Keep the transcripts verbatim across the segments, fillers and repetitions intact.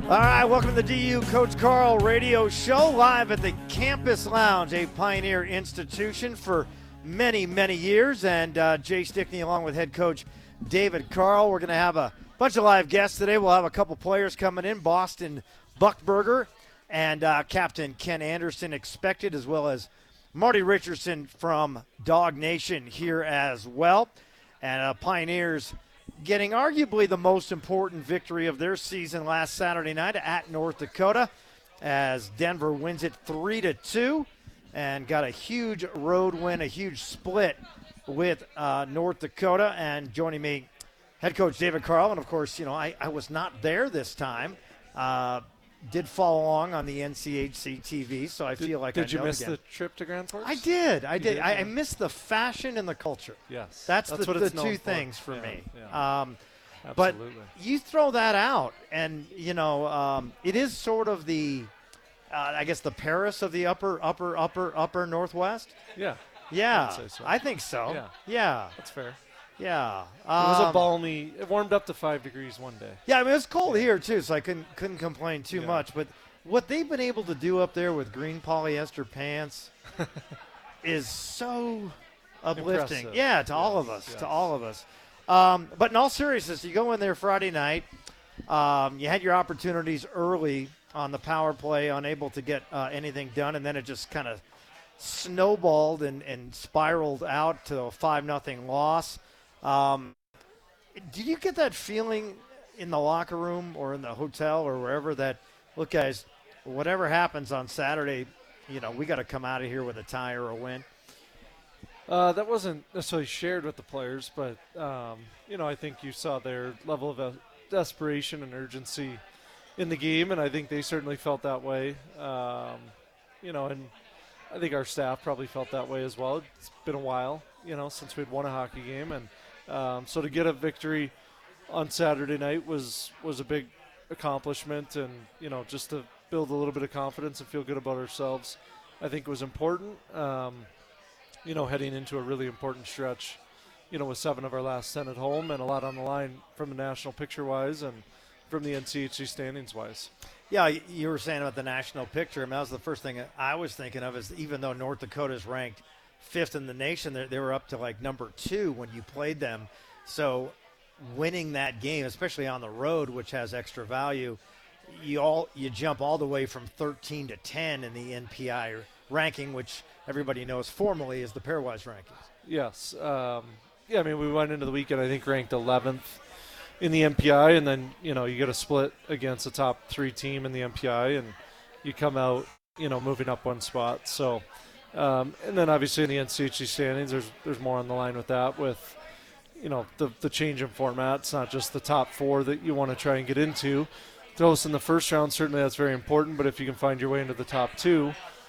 All right, welcome to the D U Coach Carl radio show, live at the Campus Lounge, a Pioneer institution for many, many years. And uh, Jay Stickney along with head coach David Carl. We're going to have a bunch of live guests today. We'll have a couple players coming in, Boston Buckberger and uh, Captain Ken Anderson expected, as well as Marty Richardson from Dog Nation here as well. And uh, Pioneers getting arguably the most important victory of their season last Saturday night at North Dakota, as Denver wins it three to two and got a huge road win, a huge split with uh, North Dakota. And joining me, head coach David Carl. And, of course, you know, I, I was not there this time. Uh, did follow along on the N C H C T V, so I did, feel like did I know you miss again. the trip to Grand Forks? I did. I You did. did, I, yeah. I missed the fashion and the culture. Yes. That's, That's the, what the it's known two for. things for Yeah, me. yeah. Um, but Absolutely. you throw that out, and, you know, um, it is sort of the, uh, I guess, the Paris of the upper, upper, upper, upper Northwest. Yeah. Yeah, I would say so. I think so. Yeah. Yeah. That's fair. Yeah. It was Um, a balmy. It warmed up to five degrees one day. Yeah, I mean, it was cold here, too, so I couldn't couldn't complain too Yeah. much. But what they've been able to do up there with green polyester pants is so uplifting. Impressive. Yeah, to all of Yes, us, yes. to all of us. Um, but in all seriousness, you go in there Friday night. Um, you had your opportunities early on the power play, unable to get uh, anything done, and then it just kind of snowballed and, and spiraled out to a five nothing loss. Um, did you get that feeling in the locker room or in the hotel or wherever that, look, guys, whatever happens on Saturday, you know, we got to come out of here with a tie or a win? Uh, that wasn't necessarily shared with the players, but, um, you know, I think you saw their level of uh, desperation and urgency in the game, and I think they certainly felt that way. Um, you know, and I think our staff probably felt that way as well. It's been a while, you know, since we'd won a hockey game, and um, so to get a victory on Saturday night was was a big accomplishment, and, you know, just to build a little bit of confidence and feel good about ourselves, I think was important. Um, you know, heading into a really important stretch, you know, with seven of our last ten at home and a lot on the line from the national picture-wise and from the N C H C standings-wise. Yeah, you were saying about the national picture. I mean, that was the first thing I was thinking of, is even though North Dakota is ranked fifth in the nation, they they were up to like number two when you played them. So winning that game, especially on the road, which has extra value, you all you jump all the way from thirteen to ten in the N P I ranking, which everybody knows formally is the pairwise rankings. Yes. Um, yeah, I mean, we went into the weekend, I think, ranked eleventh in the N P I, and then, you know, you get a split against a top three team in the N P I, and you come out, you know, moving up one spot. So, um, and then obviously in the N C H C standings, there's there's more on the line with that, with, you know, the the change in format. It's not just the top four that you want to try and get into. Those in the first round, certainly that's very important, but if you can find your way into the top two,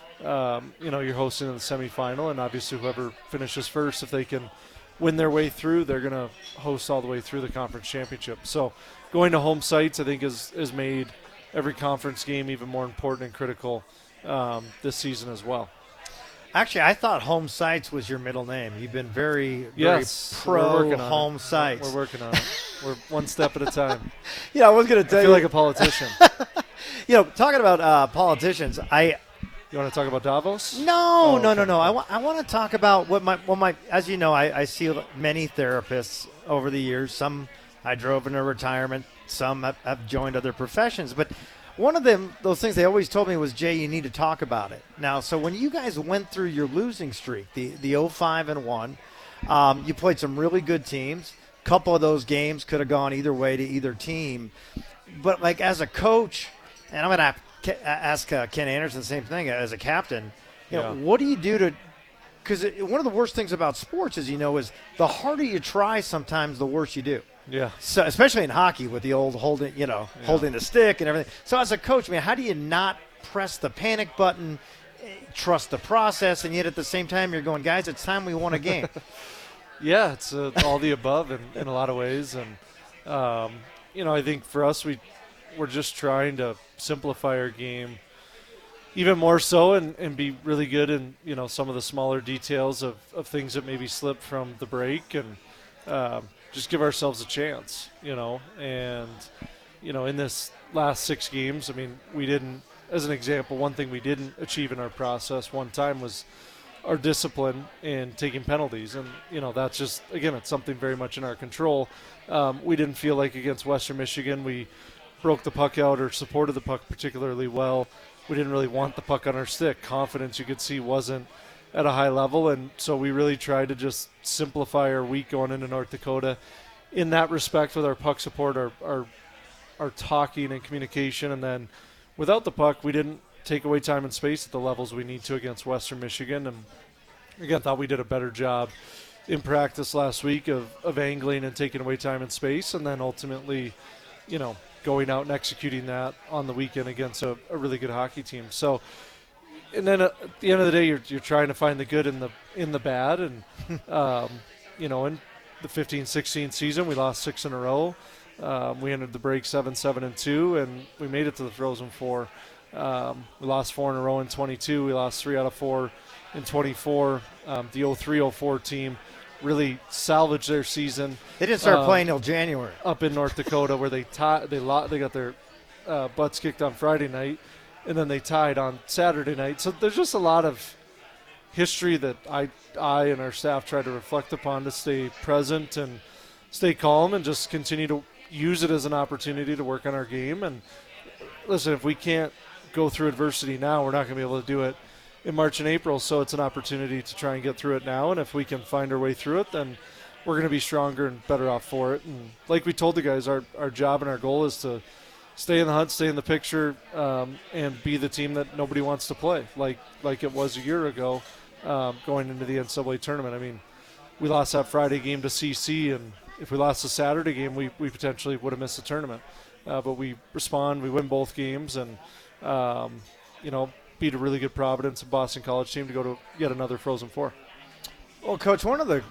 um, you know, you're hosting in the semifinal, and obviously whoever finishes first, if they can win their way through, they're going to host all the way through the conference championship. So going to home sites, I think, has, has made every conference game even more important and critical um, this season as well. Actually, I thought home sites was your middle name. You've been very, very Yes, we're pro working on home it. sites. We're working on it. We're one step at a time. Yeah, I was going to I tell feel you. like a politician. You know, talking about uh, politicians, I You want to talk about Davos? no, Oh, no, no, okay. no. I want I want to talk about what my well my as you know, I, I see many therapists over the years. Some I drove into retirement. Some have, have joined other professions. But one of them, those things they always told me was, Jay, you need to talk about it. Now, so when you guys went through your losing streak, the the oh five and one, um, you played some really good teams. A couple of those games could have gone either way to either team. But like as a coach, and I'm going to ask uh, Ken Anderson the same thing as a captain. You know, Yeah. what do you do to? Because one of the worst things about sports, as you know, is the harder you try, sometimes the worse you do. Yeah. So, especially in hockey with the old holding, you know, Yeah. holding the stick and everything. So, as a coach, man, how do you not press the panic button, eh, trust the process, and yet at the same time you're going, guys, it's time we won a game. Yeah, it's uh, all the above in, in a lot of ways. And, um, you know, I think for us, we, we're just trying to simplify our game even more so and, and be really good in, you know, some of the smaller details of, of things that maybe slip from the break, and um, just give ourselves a chance, you know. And, you know, in this last six games, I mean, we didn't, as an example, one thing we didn't achieve in our process one time was our discipline in taking penalties. And, you know, that's just, again, it's something very much in our control. Um, we didn't feel like against Western Michigan we broke the puck out or supported the puck particularly well. We didn't really want the puck on our stick. Confidence, you could see, wasn't at a high level. And so we really tried to just simplify our week going into North Dakota in that respect with our puck support, our, our, our talking and communication. And then without the puck, we didn't take away time and space at the levels we need to against Western Michigan. And again, I thought we did a better job in practice last week of, of angling and taking away time and space, and then ultimately, you know, going out and executing that on the weekend against a, a really good hockey team. So, and then at the end of the day, you're you're trying to find the good in the in the bad. And um, you know, in the fifteen sixteen season, we lost six in a row. Um, we entered the break seven seven and two, and we made it to the Frozen Four. Um, we lost four in a row in twenty-two. We lost three out of four in twenty-four. Um, the oh three oh four team really salvaged their season. They didn't start um, playing till January. Up in North Dakota, where they tie, they lo- they got their uh, butts kicked on Friday night, and then they tied on Saturday night. So there's just a lot of history that I I and our staff try to reflect upon to stay present and stay calm and just continue to use it as an opportunity to work on our game. And listen, if we can't go through adversity now, we're not going to be able to do it in March and April, so it's an opportunity to try and get through it now. And if we can find our way through it, then we're going to be stronger and better off for it. And like we told the guys, our, our job and our goal is to stay in the hunt, stay in the picture, um, and be the team that nobody wants to play, like like it was a year ago um, going into the N C double A tournament. I mean, we lost that Friday game to C C, and if we lost the Saturday game, we, we potentially would have missed the tournament. Uh, but we respond, we win both games, and, um, you know, beat a really good Providence and Boston College team to go to yet another Frozen Four. Well, Coach, one of the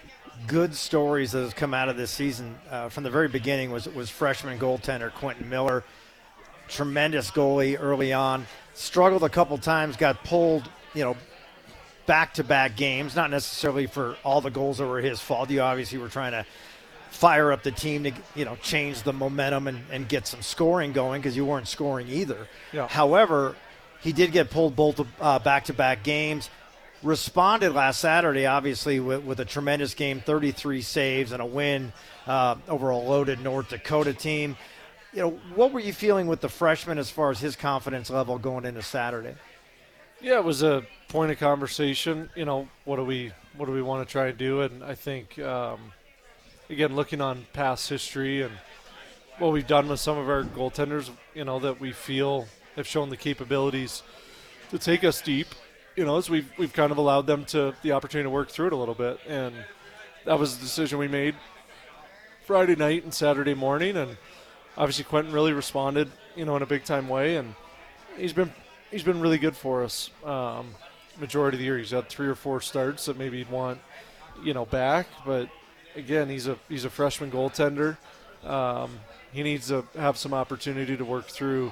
good stories that has come out of this season uh, from the very beginning was was freshman goaltender Quentin Miller. Tremendous goalie early on. Struggled a couple times, got pulled, you know, back-to-back games, not necessarily for all the goals that were his fault. You obviously were trying to fire up the team to, you know, change the momentum and, and get some scoring going because you weren't scoring either. Yeah. However, he did get pulled both uh, back-to-back games. Responded last Saturday, obviously, with, with a tremendous game, thirty-three saves and a win uh, over a loaded North Dakota team. You know, what were you feeling with the freshman as far as his confidence level going into Saturday? Yeah, it was a point of conversation. You know, what do we what do we want to try and do? And I think, um, again, looking on past history and what we've done with some of our goaltenders, you know, that we feel have shown the capabilities to take us deep. You know, as we've we've kind of allowed them to the opportunity to work through it a little bit, and that was the decision we made Friday night and Saturday morning. And obviously, Quentin really responded, you know, in a big time way, and he's been he's been really good for us. Um, majority of the year, he's had three or four starts that maybe he'd want, you know, back. But again, he's a he's a freshman goaltender. Um, he needs to have some opportunity to work through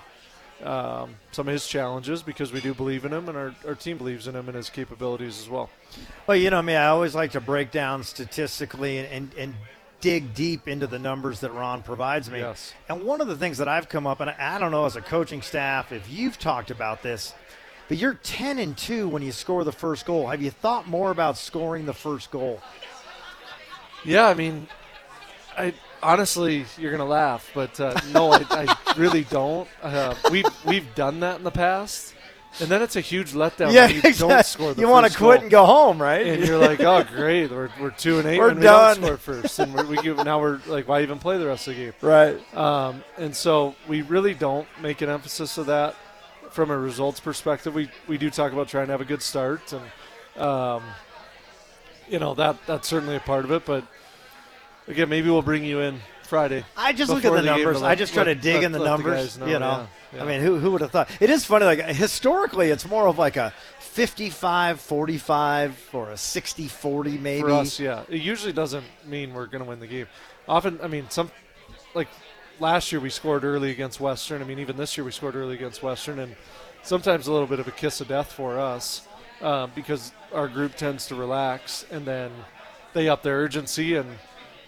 Um, some of his challenges because we do believe in him and our, our team believes in him and his capabilities as well. Well, you know me, I always like to break down statistically and, and, and dig deep into the numbers that Ron provides me. Yes. And one of the things that I've come up, and I don't know as a coaching staff if you've talked about this, but you're ten and two when you score the first goal. Have you thought more about scoring the first goal? Yeah, I mean, I honestly, you're gonna laugh, but uh, no, I, I really don't. Uh, we've we've done that in the past, and then it's a huge letdown Yeah, when you exactly. don't score the you first want to quit goal. and go home, right? And you're like, oh, great, we're we're two and eight, We're and we done. don't score first, and we're, we give, now we're like, why even play the rest of the game? Right. Um, and so we really don't make an emphasis of that from a results perspective. We we do talk about trying to have a good start, and um, you know that that's certainly a part of it, but. Again, maybe we'll bring you in Friday. I just look at the, the numbers. Let, I just try let, to dig let, in the let numbers. The know, you know, yeah, yeah. I mean, who who would have thought? It is funny. Like historically, it's more of like a fifty-five forty-five or a sixty forty maybe. For us, yeah. It usually doesn't mean we're going to win the game. Often, I mean, some like last year we scored early against Western. I mean, even this year we scored early against Western, and sometimes a little bit of a kiss of death for us uh, because our group tends to relax, and then they up their urgency and.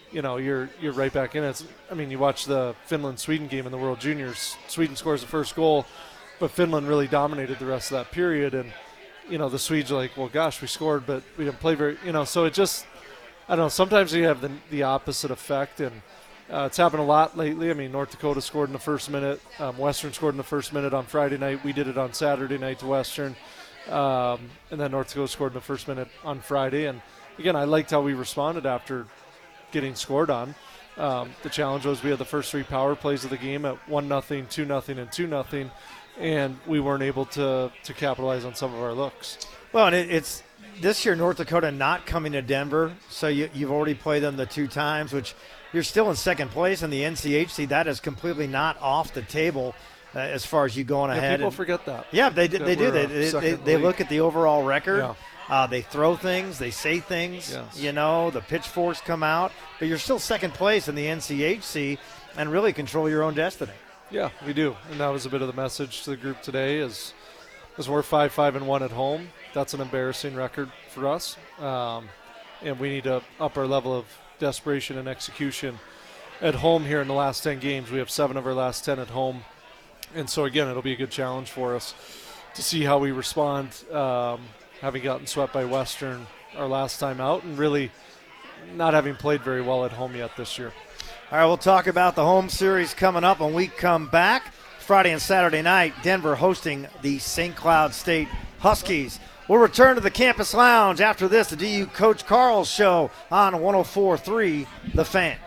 you know, you're you're right back in it. It's, I mean, you watch the Finland-Sweden game in the World Juniors. Sweden scores the first goal, but Finland really dominated the rest of that period. And, you know, the Swedes are like, well, gosh, we scored, but we didn't play very, you know, so it just, I don't know, sometimes you have the, the opposite effect. And uh, it's happened a lot lately. I mean, North Dakota scored in the first minute. Um, Western scored in the first minute on Friday night. We did it on Saturday night to Western. Um, and then North Dakota scored in the first minute on Friday. And, again, I liked how we responded after getting scored on. Um, the challenge was we had the first three power plays of the game at one nothing, two nothing, and two nothing, and we weren't able to to capitalize on some of our looks. Well, and it, it's this year North Dakota not coming to Denver, so you, you've already played them the two times, which you're still in second place in the N C H C. That is completely not off the table uh, as far as you going yeah, ahead. People and, forget that. Yeah, they, that they do. They, uh, they, they, they look at the overall record. Yeah. Uh, they throw things, they say things, yes. you know, the pitchforks come out, but you're still second place in the N C H C and really control your own destiny. Yeah, we do. And that was a bit of the message to the group today is, is we're five, five, and one at home. That's an embarrassing record for us. Um, and we need to up our level of desperation and execution at home here in the last ten games. We have seven of our last ten at home. And so, again, it'll be a good challenge for us to see how we respond, um, having gotten swept by Western our last time out and really not having played very well at home yet this year. All right, we'll talk about the home series coming up when we come back. Friday and Saturday night, Denver hosting the Saint Cloud State Huskies. We'll return to the Campus Lounge after this, the D U Coach Carl Show on one oh four point three The Fan.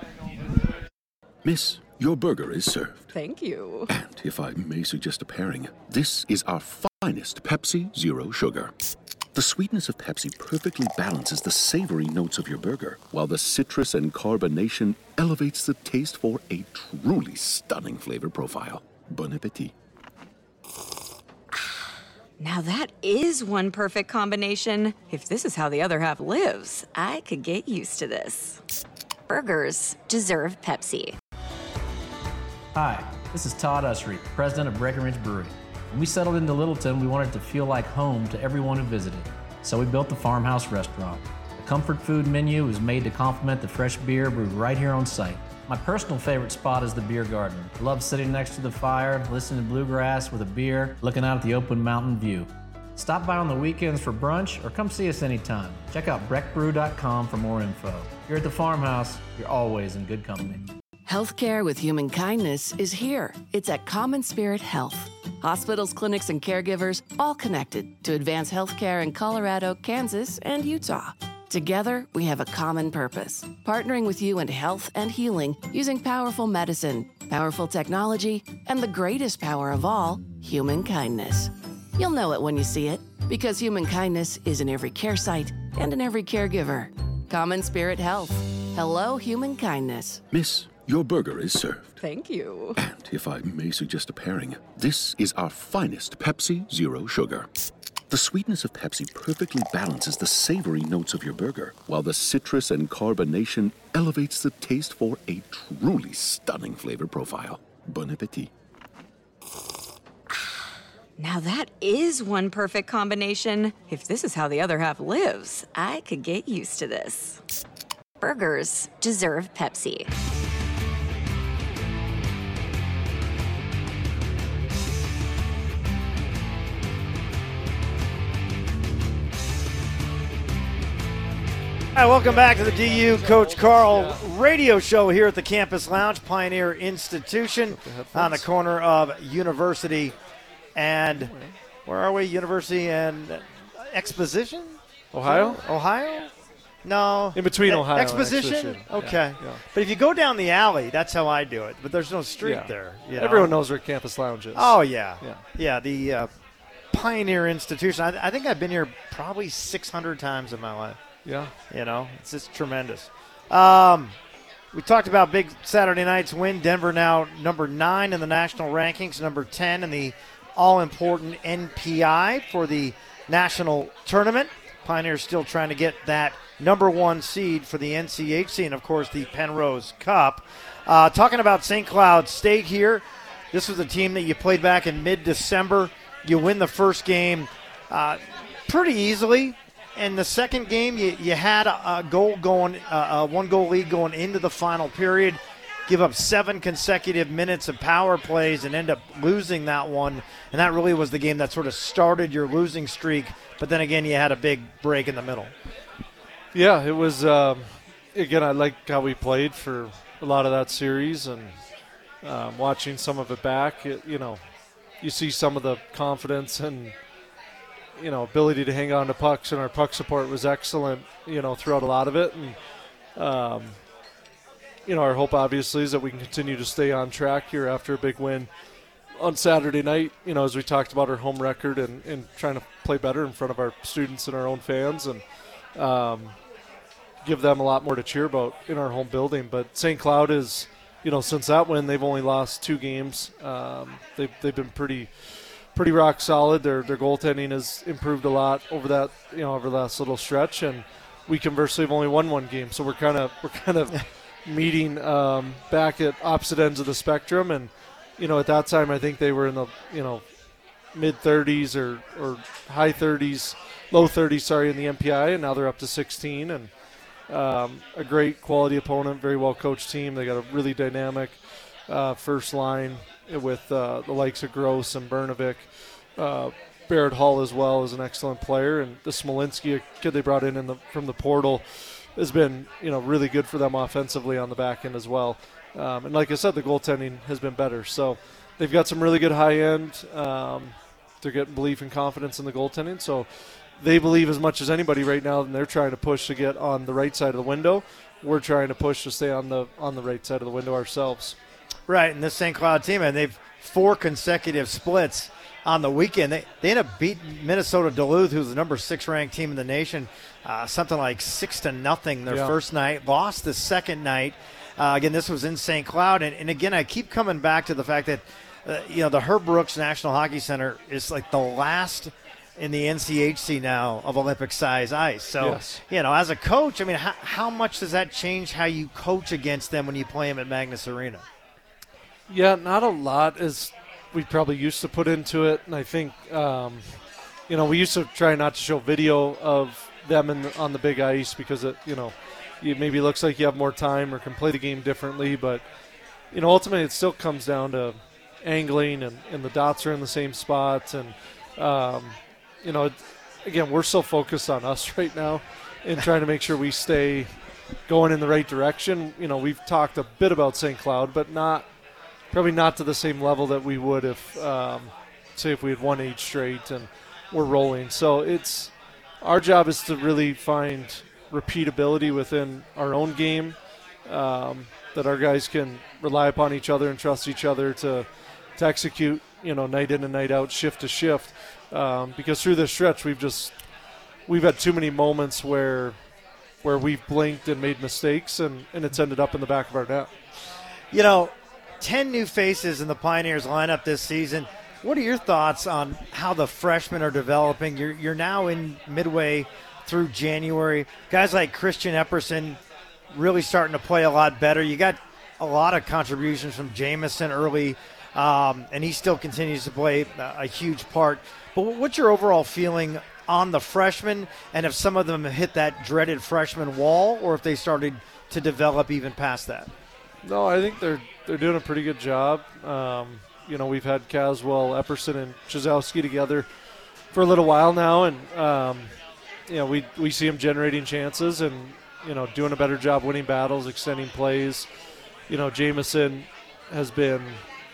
Miss, your burger is served. Thank you. And if I may suggest a pairing, this is our finest Pepsi Zero Sugar. The sweetness of Pepsi perfectly balances the savory notes of your burger, while the citrus and carbonation elevates the taste for a truly stunning flavor profile. Bon appetit. Now that is one perfect combination. If this is how the other half lives, I could get used to this. Burgers deserve Pepsi. Hi, this is Todd Usry, president of Breckenridge Brewery. When we settled into Littleton, we wanted it to feel like home to everyone who visited. So we built the Farmhouse Restaurant. The comfort food menu is made to complement the fresh beer brewed right here on site. My personal favorite spot is the beer garden. I love sitting next to the fire, listening to bluegrass with a beer, looking out at the open mountain view. Stop by on the weekends for brunch or come see us anytime. Check out breck brew dot com for more info. Here at the Farmhouse, you're always in good company. Healthcare with human kindness is here. It's at Common Spirit Health. Hospitals, clinics, and caregivers all connected to advance healthcare in Colorado, Kansas, and Utah. Together, we have a common purpose, partnering with you in health and healing using powerful medicine, powerful technology, and the greatest power of all, human kindness. You'll know it when you see it, because human kindness is in every care site and in every caregiver. Common Spirit Health. Hello, human kindness. Miss, your burger is served. Thank you. And if I may suggest a pairing, this is our finest Pepsi Zero Sugar. The sweetness of Pepsi perfectly balances the savory notes of your burger, while the citrus and carbonation elevates the taste for a truly stunning flavor profile. Bon appetit. Now that is one perfect combination. If this is how the other half lives, I could get used to this. Burgers deserve Pepsi. All right, welcome back to the D U Coach Carl radio show here at the Campus Lounge, Pioneer Institution, on the corner of University and, where are we? University and Exposition? Ohio? Ohio? No. In between E- Ohio and Exposition? Exposition. Okay. Yeah, yeah. But if you go down the alley, that's how I do it. But there's no street Yeah. there. you know? Everyone knows where Campus Lounge is. Oh, yeah. Yeah. Yeah, the uh, Pioneer Institution. I, I think I've been here probably six hundred times in my life. Yeah. You know, it's just tremendous. Um, we talked about big Saturday night's win. Denver now number nine in the national rankings, number ten in the all-important N P I for the national tournament. Pioneers still trying to get that number one seed for the N C H C and, of course, the Penrose Cup. Uh, talking about Saint Cloud State here, this was a team that you played back in mid-December. You win the first game uh, pretty easily. in the second game, you, you had a, a goal going, uh, a one-goal lead going into the final period, give up seven consecutive minutes of power plays and end up losing that one. And that really was the game that sort of started your losing streak. But then again, you had a big break in the middle. Yeah, it was, um, again, I like how we played for a lot of that series. And um, watching some of it back, it, you know, you see some of the confidence and, you know, ability to hang on to pucks, and our puck support was excellent, you know, throughout a lot of it. And, um, you know, our hope obviously is that we can continue to stay on track here after a big win on Saturday night, you know, as we talked about our home record and, and trying to play better in front of our students and our own fans and um, give them a lot more to cheer about in our home building. But Saint Cloud is, you know, since that win, they've only lost two games. Um, they've, they've been pretty pretty rock solid. Their their goaltending has improved a lot over that, you know, over the last little stretch. And we conversely have only won one game. So we're kind of we're kind of meeting um, back at opposite ends of the spectrum. And, you know, at that time, I think they were in the, you know, mid-thirties or, or high thirties, low thirties, sorry, in the M P I. And now they're up to sixteen. And Um, a great quality opponent, very well-coached team. They got a really dynamic uh, first line with uh, the likes of Gross and Bernovic. Uh, Barrett Hall as well is an excellent player. And the Smolinski, a kid they brought in, in the, from the portal, has been, you know, really good for them offensively on the back end as well. Um, and like I said, the goaltending has been better. So they've got some really good high-end. Um, they're getting belief and confidence in the goaltending. So they believe as much as anybody right now, and they're trying to push to get on the right side of the window. We're trying to push to stay on the on the right side of the window ourselves. Right, and this Saint Cloud team, and they've four consecutive splits on the weekend. They they end up beating Minnesota Duluth, who's the number six ranked team in the nation, uh, something like six to nothing their yeah. first night. Lost the second night. Uh, again, this was in Saint Cloud, and, and again, I keep coming back to the fact that uh, you know the Herb Brooks National Hockey Center is like the last in the N C H C now of Olympic size ice. So, yes. you know, as a coach, I mean, how, how much does that change how you coach against them when you play them at Magnus Arena? Yeah, not a lot as we probably used to put into it. And I think, um, you know, we used to try not to show video of them in the, on the big ice because it, you know, it maybe looks like you have more time or can play the game differently. But, you know, ultimately it still comes down to angling and, and the dots are in the same spots. And, um, you know, again, we're so focused on us right now and trying to make sure we stay going in the right direction. You know, we've talked a bit about Saint Cloud, but not probably not to the same level that we would if, um, say, if we had won eight straight and we're rolling. So it's our job is to really find repeatability within our own game, um, that our guys can rely upon each other and trust each other to to execute, you know, night in and night out, shift to shift. Um, because through this stretch, we've just we've had too many moments where where we've blinked and made mistakes, and, and it's ended up in the back of our net. You know, ten new faces in the Pioneers lineup this season. What are your thoughts on how the freshmen are developing? You're you're now in midway through January. Guys like Christian Epperson really starting to play a lot better. You got a lot of contributions from Jamison early, um, and he still continues to play a, a huge part. But what's your overall feeling on the freshmen, and if some of them hit that dreaded freshman wall, or if they started to develop even past that? No, I think they're they're doing a pretty good job. Um, you know, we've had Caswell, Epperson, and Chazowski together for a little while now, and um, you know, we we see them generating chances and, you know, doing a better job winning battles, extending plays. You know, Jamison has been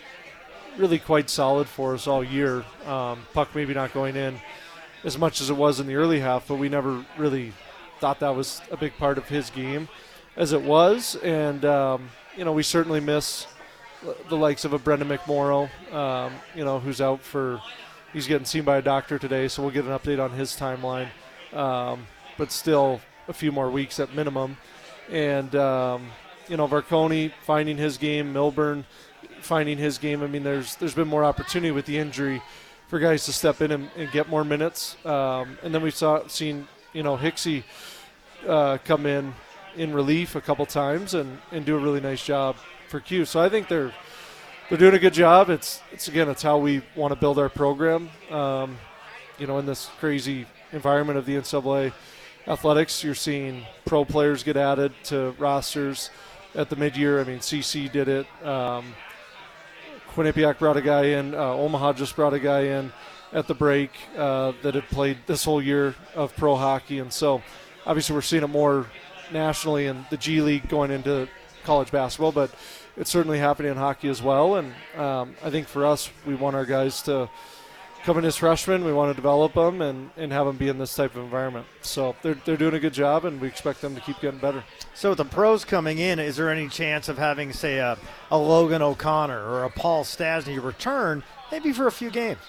really quite solid for us all year. Um, puck maybe not going in as much as it was in the early half, but we never really thought that was a big part of his game as it was. And, um, you know, we certainly miss the likes of a Brendan McMorrow, um, you know, who's out for – he's getting seen by a doctor today, so we'll get an update on his timeline. Um, but still a few more weeks at minimum. And, um, you know, Varconi finding his game, Milburn – finding his game. I mean, there's there's been more opportunity with the injury for guys to step in and, and get more minutes. Um, and then we've saw, seen, you know, Hicksey uh, come in in relief a couple times and, and do a really nice job for Q. So I think they're they're doing a good job. It's it's again, it's how we want to build our program. Um, you know, in this crazy environment of the N C double A athletics. You're seeing pro players get added to rosters at the mid-year. I mean, C C did it. Um, Quinnipiac brought a guy in. Uh, Omaha just brought a guy in at the break uh, that had played this whole year of pro hockey. And so obviously we're seeing it more nationally in the G League going into college basketball, but it's certainly happening in hockey as well. And um, I think for us, we want our guys to come in as freshmen. We want to develop them and, and have them be in this type of environment. So they're, they're doing a good job, and we expect them to keep getting better. So with the pros coming in, is there any chance of having, say, a, a Logan O'Connor or a Paul Stasny return maybe for a few games?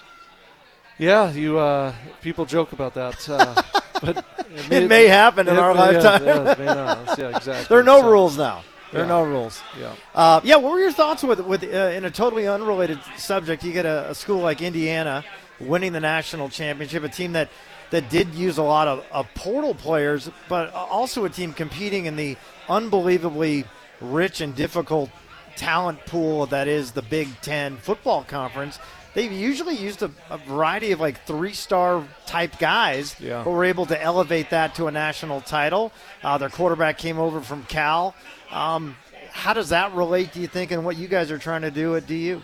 Yeah, you uh, people joke about that. Uh, but it may, it may happen in it, our yeah, lifetime. Yeah, it may not. Yeah, exactly. There are no so, rules now. There yeah. are no rules. Yeah. Uh, yeah. What were your thoughts with with uh, in a totally unrelated subject? You get a, a school like Indiana winning the national championship, a team that, that did use a lot of, of portal players, but also a team competing in the unbelievably rich and difficult talent pool that is the Big Ten football conference. They've usually used a, a variety of like three-star type guys, yeah. but were able to elevate that to a national title. Uh, their quarterback came over from Cal. Um, how does that relate, do you think, and what you guys are trying to do at D U?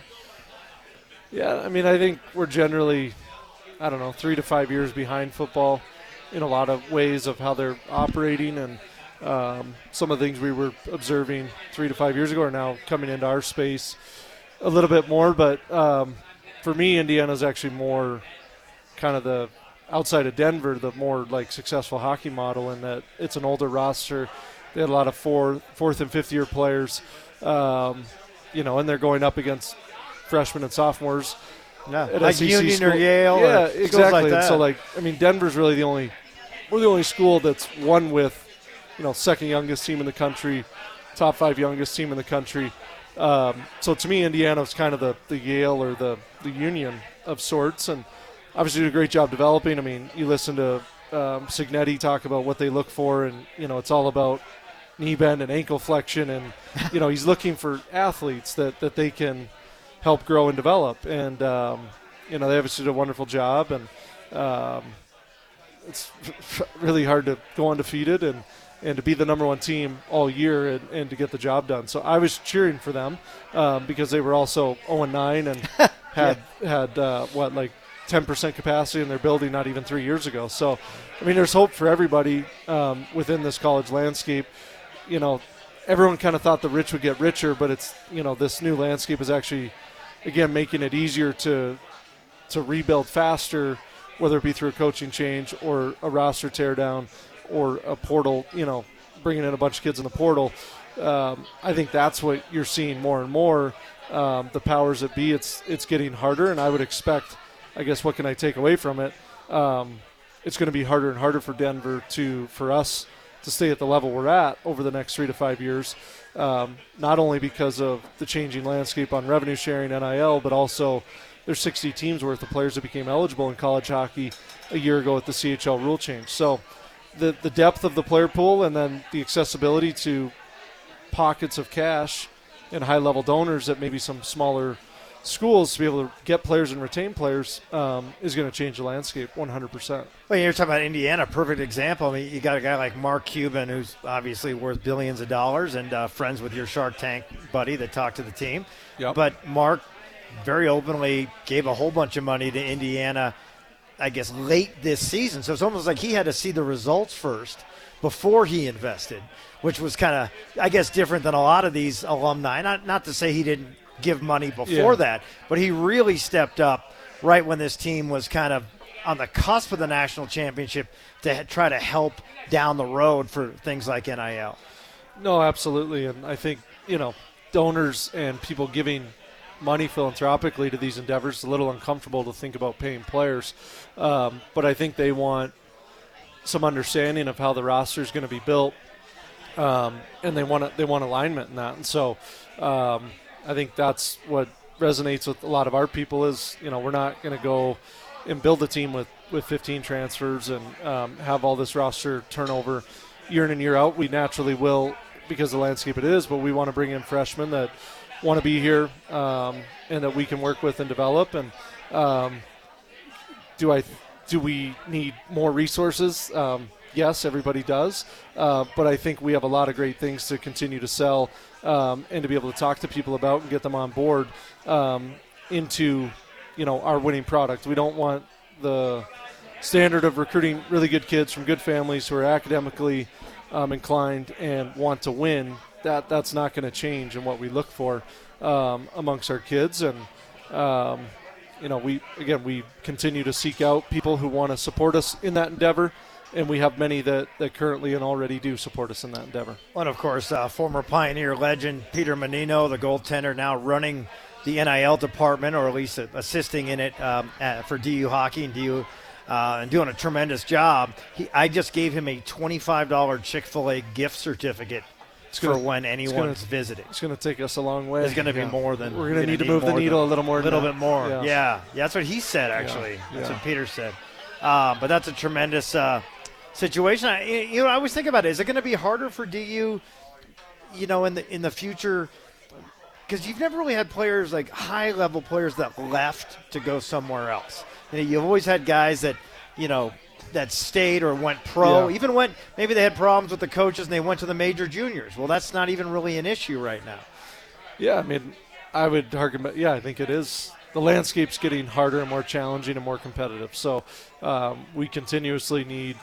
Yeah, I mean, I think we're generally, I don't know, three to five years behind football in a lot of ways of how they're operating, and um, some of the things we were observing three to five years ago are now coming into our space a little bit more. But um, for me, Indiana's actually more kind of the outside of Denver, the more like successful hockey model in that it's an older roster. They had a lot of four, fourth and fifth year players, um, you know, and they're going up against freshmen and sophomores. Yeah, at like S E C Union school. or Yale. Yeah, or exactly. Like that. And so, like, I mean, Denver's really the only, we're the only school that's won with, you know, second youngest team in the country, top five youngest team in the country. Um, so to me, Indiana's kind of the, the Yale or the, the Union of sorts, and obviously did a great job developing. I mean, you listen to um, Signetti talk about what they look for, and, you know, it's all about knee bend and ankle flexion, and, you know, he's looking for athletes that, that they can help grow and develop. And, um, you know, they obviously did a wonderful job, and um, it's really hard to go undefeated and, and to be the number one team all year and, and to get the job done. So I was cheering for them um, because they were also oh and nine and had, yeah. had uh, what, like ten percent capacity in their building not even three years ago. So, I mean, there's hope for everybody um, within this college landscape. You know, everyone kind of thought the rich would get richer, but it's, you know, this new landscape is actually, again, making it easier to to rebuild faster, whether it be through a coaching change or a roster teardown or a portal, you know, bringing in a bunch of kids in the portal. Um, I think that's what you're seeing more and more. Um, the powers that be, it's it's getting harder, and I would expect, I guess, what can I take away from it? Um, it's going to be harder and harder for Denver to, for us, to stay at the level we're at over the next three to five years, um, not only because of the changing landscape on revenue sharing, N I L, but also there's sixty teams worth of players that became eligible in college hockey a year ago with the C H L rule change. So the the depth of the player pool and then the accessibility to pockets of cash and high-level donors that maybe some smaller schools to be able to get players and retain players um, is going to change the landscape one hundred percent. Well, you're talking about Indiana, perfect example. I mean, you got a guy like Mark Cuban, who's obviously worth billions of dollars and uh, friends with your Shark Tank buddy that talked to the team. Yep. But Mark very openly gave a whole bunch of money to Indiana, I guess, late this season. So it's almost like he had to see the results first before he invested, which was kind of, I guess, different than a lot of these alumni. Not, not to say he didn't give money before yeah. that, but he really stepped up right when this team was kind of on the cusp of the national championship to try to help down the road for things like N I L. No, absolutely. And I think, you know, donors and people giving money philanthropically to these endeavors is a little uncomfortable to think about paying players. Um, but I think they want some understanding of how the roster is going to be built. Um, and they want they want alignment in that. And so um, I think that's what resonates with a lot of our people is, you know, we're not going to go and build a team with, with fifteen transfers and um, have all this roster turnover year in and year out. We naturally will because of the landscape it is, but we want to bring in freshmen that want to be here um, and that we can work with and develop. And um, do I do we need more resources? Um, Yes, everybody does. Uh, but I think we have a lot of great things to continue to sell um, and to be able to talk to people about and get them on board um, into, you know, our winning product. We don't want the standard of recruiting really good kids from good families who are academically um, inclined and want to win. That that's not going to change in what we look for um, amongst our kids. And um, you know, we again we continue to seek out people who want to support us in that endeavor, and we have many that, that currently and already do support us in that endeavor. And of course, uh, former Pioneer legend Peter Menino, the goaltender, now running the N I L department, or at least assisting in it um, at, for D U hockey and D U. Uh, and doing a tremendous job. He, I just gave him a twenty-five dollars Chick-fil-A gift certificate it's for gonna, when anyone's gonna, visiting. It's going to take us a long way. It's going to yeah. be more than we're going to need to move the needle than, a little more. A little than bit more. Yeah. yeah, yeah, that's what he said. Actually, yeah. that's yeah. what Peter said. Uh, but that's a tremendous uh, situation. I, you know, I always think about it. Is it going to be harder for D U, you know, in the in the future? Because you've never really had players like high-level players that left to go somewhere else. You know, you've always had guys that, you know, that stayed or went pro, yeah. even when maybe they had problems with the coaches and they went to the major juniors. Well, that's not even really an issue right now. Yeah, I mean, I would argue, yeah, I think it is. The landscape's getting harder and more challenging and more competitive. So um, we continuously need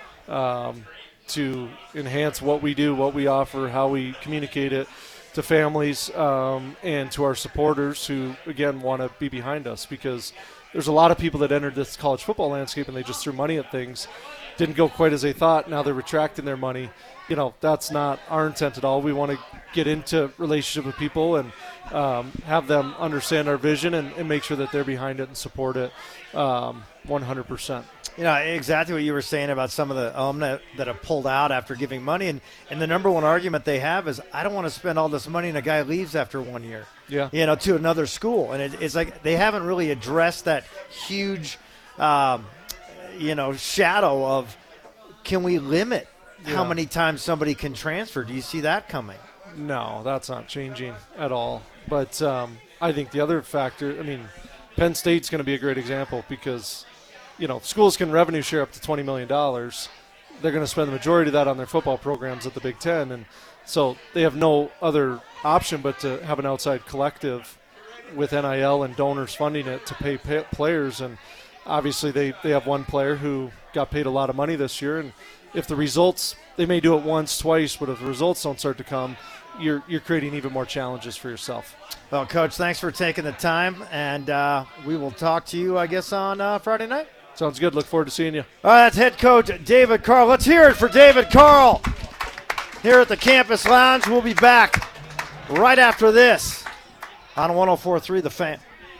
um, to enhance what we do, what we offer, how we communicate it to families um, and to our supporters who, again, want to be behind us, because there's a lot of people that entered this college football landscape and they just threw money at things, didn't go quite as they thought. Now they're retracting their money. You know, that's not our intent at all. We want to get into relationship with people and um, have them understand our vision and, and make sure that they're behind it and support it um, one hundred percent. You know, exactly what you were saying about some of the alumni that have pulled out after giving money. And, and the number one argument they have is, I don't want to spend all this money and a guy leaves after one year, yeah. you know, to another school. And it, it's like they haven't really addressed that huge, um, you know, shadow of, can we limit yeah. how many times somebody can transfer? Do you see that coming? No, that's not changing at all. But um, I think the other factor, I mean, Penn State's going to be a great example because – you know, schools can revenue share up to twenty million dollars. They're going to spend the majority of that on their football programs at the Big Ten. And so they have no other option but to have an outside collective with N I L and donors funding it to pay, pay players. And obviously they, they have one player who got paid a lot of money this year. And if the results, they may do it once, twice, but if the results don't start to come, you're you're creating even more challenges for yourself. Well, Coach, thanks for taking the time. And uh, we will talk to you, I guess, on uh, Friday night. Sounds good. Look forward to seeing you. All right, that's head coach David Carl. Let's hear it for David Carl here at the Campus Lounge. We'll be back right after this on one oh four point three The Fan.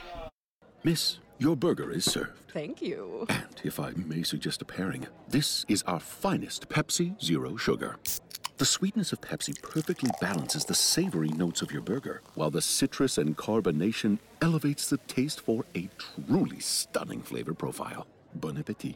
Miss, your burger is served. Thank you. And if I may suggest a pairing, this is our finest Pepsi Zero Sugar. The sweetness of Pepsi perfectly balances the savory notes of your burger, while the citrus and carbonation elevates the taste for a truly stunning flavor profile. Bon appetit.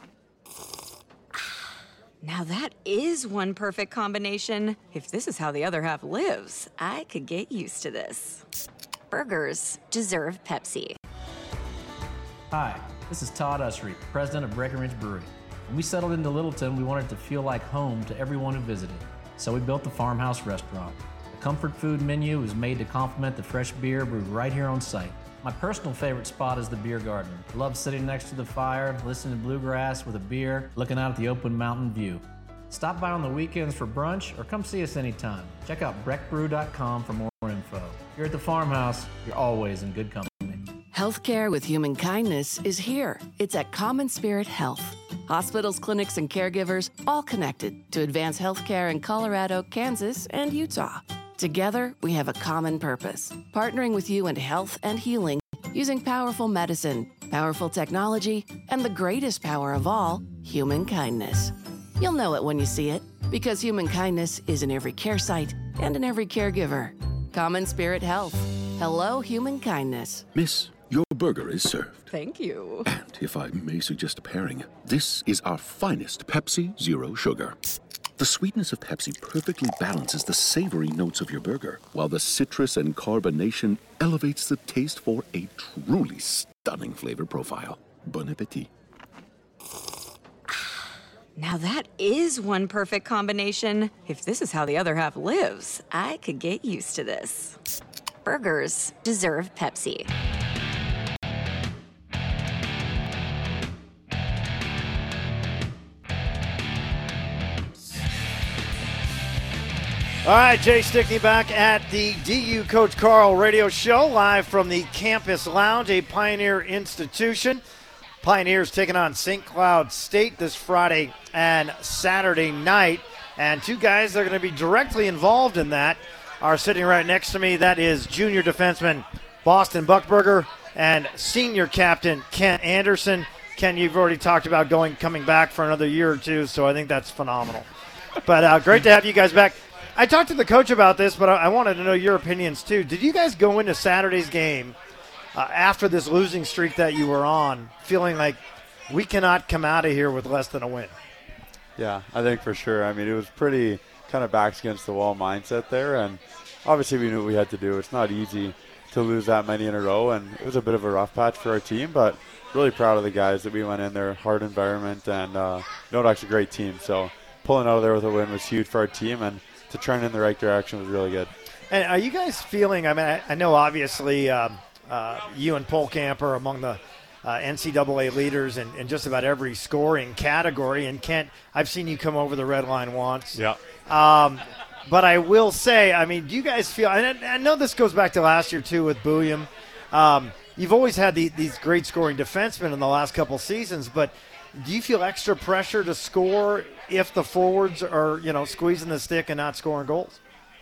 Now that is one perfect combination. If this is how the other half lives, I could get used to this. Burgers deserve Pepsi. Hi, this is Todd Usry, president of Breckenridge Brewery. When we settled into Littleton, we wanted to feel like home to everyone who visited. So we built the Farmhouse Restaurant. The comfort food menu is made to complement the fresh beer brewed right here on site. My personal favorite spot is the beer garden. I love sitting next to the fire, listening to bluegrass with a beer, looking out at the open mountain view. Stop by on the weekends for brunch or come see us anytime. Check out breck brew dot com for more info. Here at the Farmhouse, you're always in good company. Healthcare with human kindness is here. It's at Common Spirit Health. Hospitals, clinics, and caregivers all connected to advance healthcare in Colorado, Kansas, and Utah. Together, we have a common purpose, partnering with you in health and healing using powerful medicine, powerful technology, and the greatest power of all, human kindness. You'll know it when you see it, because human kindness is in every care site and in every caregiver. Common Spirit Health. Hello, human kindness. Miss, your burger is served. Thank you. And if I may suggest a pairing, this is our finest Pepsi Zero Sugar. The sweetness of Pepsi perfectly balances the savory notes of your burger, while the citrus and carbonation elevates the taste for a truly stunning flavor profile. Bon appetit. Now that is one perfect combination. If this is how the other half lives, I could get used to this. Burgers deserve Pepsi. All right, Jay Stickney back at the D U Coach Carl radio show, live from the Campus Lounge, a Pioneer institution. Pioneers taking on Saint Cloud State this Friday and Saturday night. And two guys that are going to be directly involved in that are sitting right next to me. That is junior defenseman Boston Buchberger and senior captain Ken Anderson. Ken, you've already talked about going coming back for another year or two, so I think that's phenomenal. But uh, great to have you guys back. I talked to the coach about this, but I, I wanted to know your opinions too. Did you guys go into Saturday's game uh, after this losing streak that you were on, feeling like we cannot come out of here with less than a win? Yeah, I think for sure. I mean, it was pretty kind of backs against the wall mindset there, and obviously we knew what we had to do. It's not easy to lose that many in a row, and it was a bit of a rough patch for our team, but really proud of the guys that we went in there, hard environment, and uh, no doubt a great team. So pulling out of there with a win was huge for our team, and to trend in the right direction was really good. And are you guys feeling, I mean, I, I know obviously um, uh, you and Polkamp are among the uh, N C double A leaders in, in just about every scoring category. And Kent, I've seen you come over the red line once. Yeah. Um, but I will say, I mean, do you guys feel, and I, I know this goes back to last year too with Bouillon. Um, you've always had the, these great scoring defensemen in the last couple seasons, but do you feel extra pressure to score if the forwards are, you know, squeezing the stick and not scoring goals?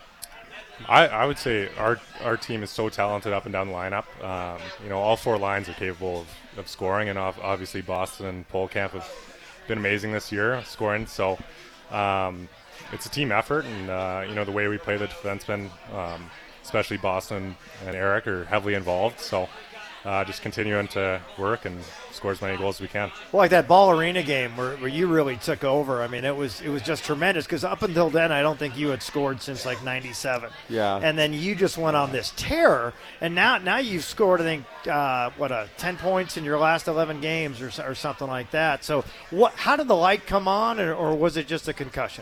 I, I would say our our team is so talented up and down the lineup. Um, you know, all four lines are capable of, of scoring, and obviously Boston and Polkamp have been amazing this year scoring. So um, it's a team effort, and uh, you know the way we play the defensemen, um, especially Boston and Eric, are heavily involved. So uh, just continuing to work and score as many goals as we can. Well, like that Ball Arena game where, where you really took over. I mean, it was it was just tremendous because up until then, I don't think you had scored since like ninety-seven. Yeah. And then you just went on this tear, and now now you've scored, I think, uh, what, uh, ten points in your last eleven games or, or something like that. So what? How did the light come on, or, or was it just a concussion?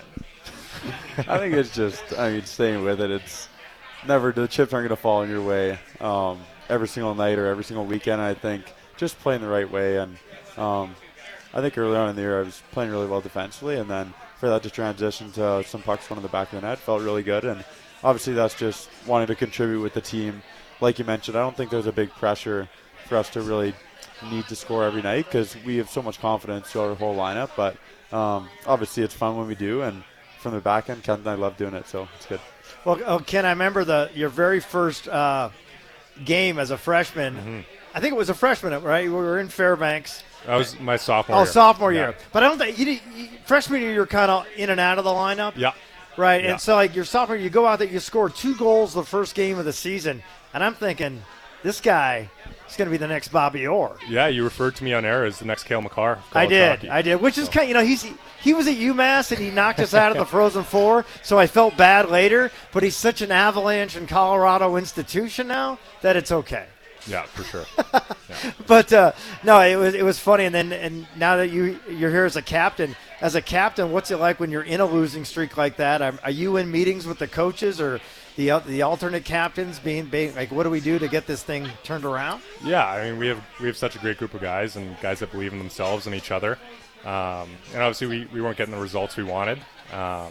I think it's just, I mean, staying with it. It's never, the chips aren't going to fall in your way um, every single night or every single weekend. I think just playing the right way. And um, I think early on in the year I was playing really well defensively, and then for that to transition to some pucks going in the back of the net felt really good. And obviously that's just wanting to contribute with the team. Like you mentioned, I don't think there's a big pressure for us to really need to score every night because we have so much confidence throughout our whole lineup. But um, obviously it's fun when we do, and from the back end, Ken and I love doing it, so it's good. Well, oh, Ken, I remember the your very first uh, game as a freshman. Mm-hmm. I think it was a freshman, right? We were in Fairbanks. That was my sophomore oh, year. Oh, sophomore yeah. year. But I don't think you, did, you freshman year you're kind of in and out of the lineup. Yeah. Right, yeah. And so like your sophomore year, you go out there, you score two goals the first game of the season, and I'm thinking, this guy is going to be the next Bobby Orr. Yeah, you referred to me on air as the next Cale Makar. I did, hockey. I did, which is so. kind of, you know, he's he was at UMass and he knocked us out of the Frozen Four, so I felt bad later, but he's such an Avalanche and Colorado institution now that it's okay. Yeah, for sure. Yeah. But uh, no, it was it was funny, and then and now that you you're here as a captain, as a captain, what's it like when you're in a losing streak like that? Are, are you in meetings with the coaches or the the alternate captains, being, being like, what do we do to get this thing turned around? Yeah, I mean we have we have such a great group of guys and guys that believe in themselves and each other, um, and obviously we, we weren't getting the results we wanted, um,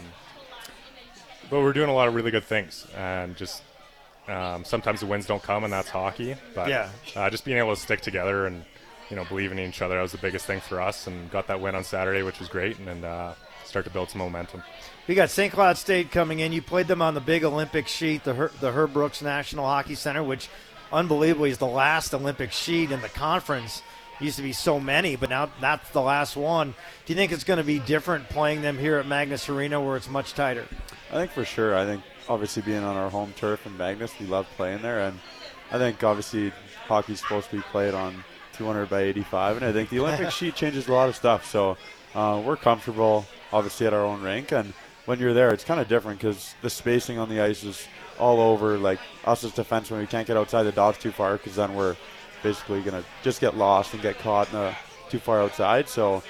but we're doing a lot of really good things, and just. Um, sometimes the wins don't come, and that's hockey. But yeah. uh, just being able to stick together and you know believing in each other, that was the biggest thing for us. And got that win on Saturday, which was great, and, and uh, start to build some momentum. We got Saint Cloud State coming in. You played them on the big Olympic sheet, the Her- the Herb Brooks National Hockey Center, which unbelievably is the last Olympic sheet in the conference. Used to be so many, but now that's the last one. Do you think it's going to be different playing them here at Magnus Arena, where it's much tighter? I think for sure. I think. Obviously, being on our home turf in Magnus, we love playing there, and I think obviously hockey's supposed to be played on two hundred by eighty-five, and I think the Olympic sheet changes a lot of stuff. So uh, we're comfortable, obviously, at our own rink, and when you're there, it's kind of different because the spacing on the ice is all over. Like us as defensemen, we can't get outside the dots too far because then we're basically going to just get lost and get caught in the, too far outside. So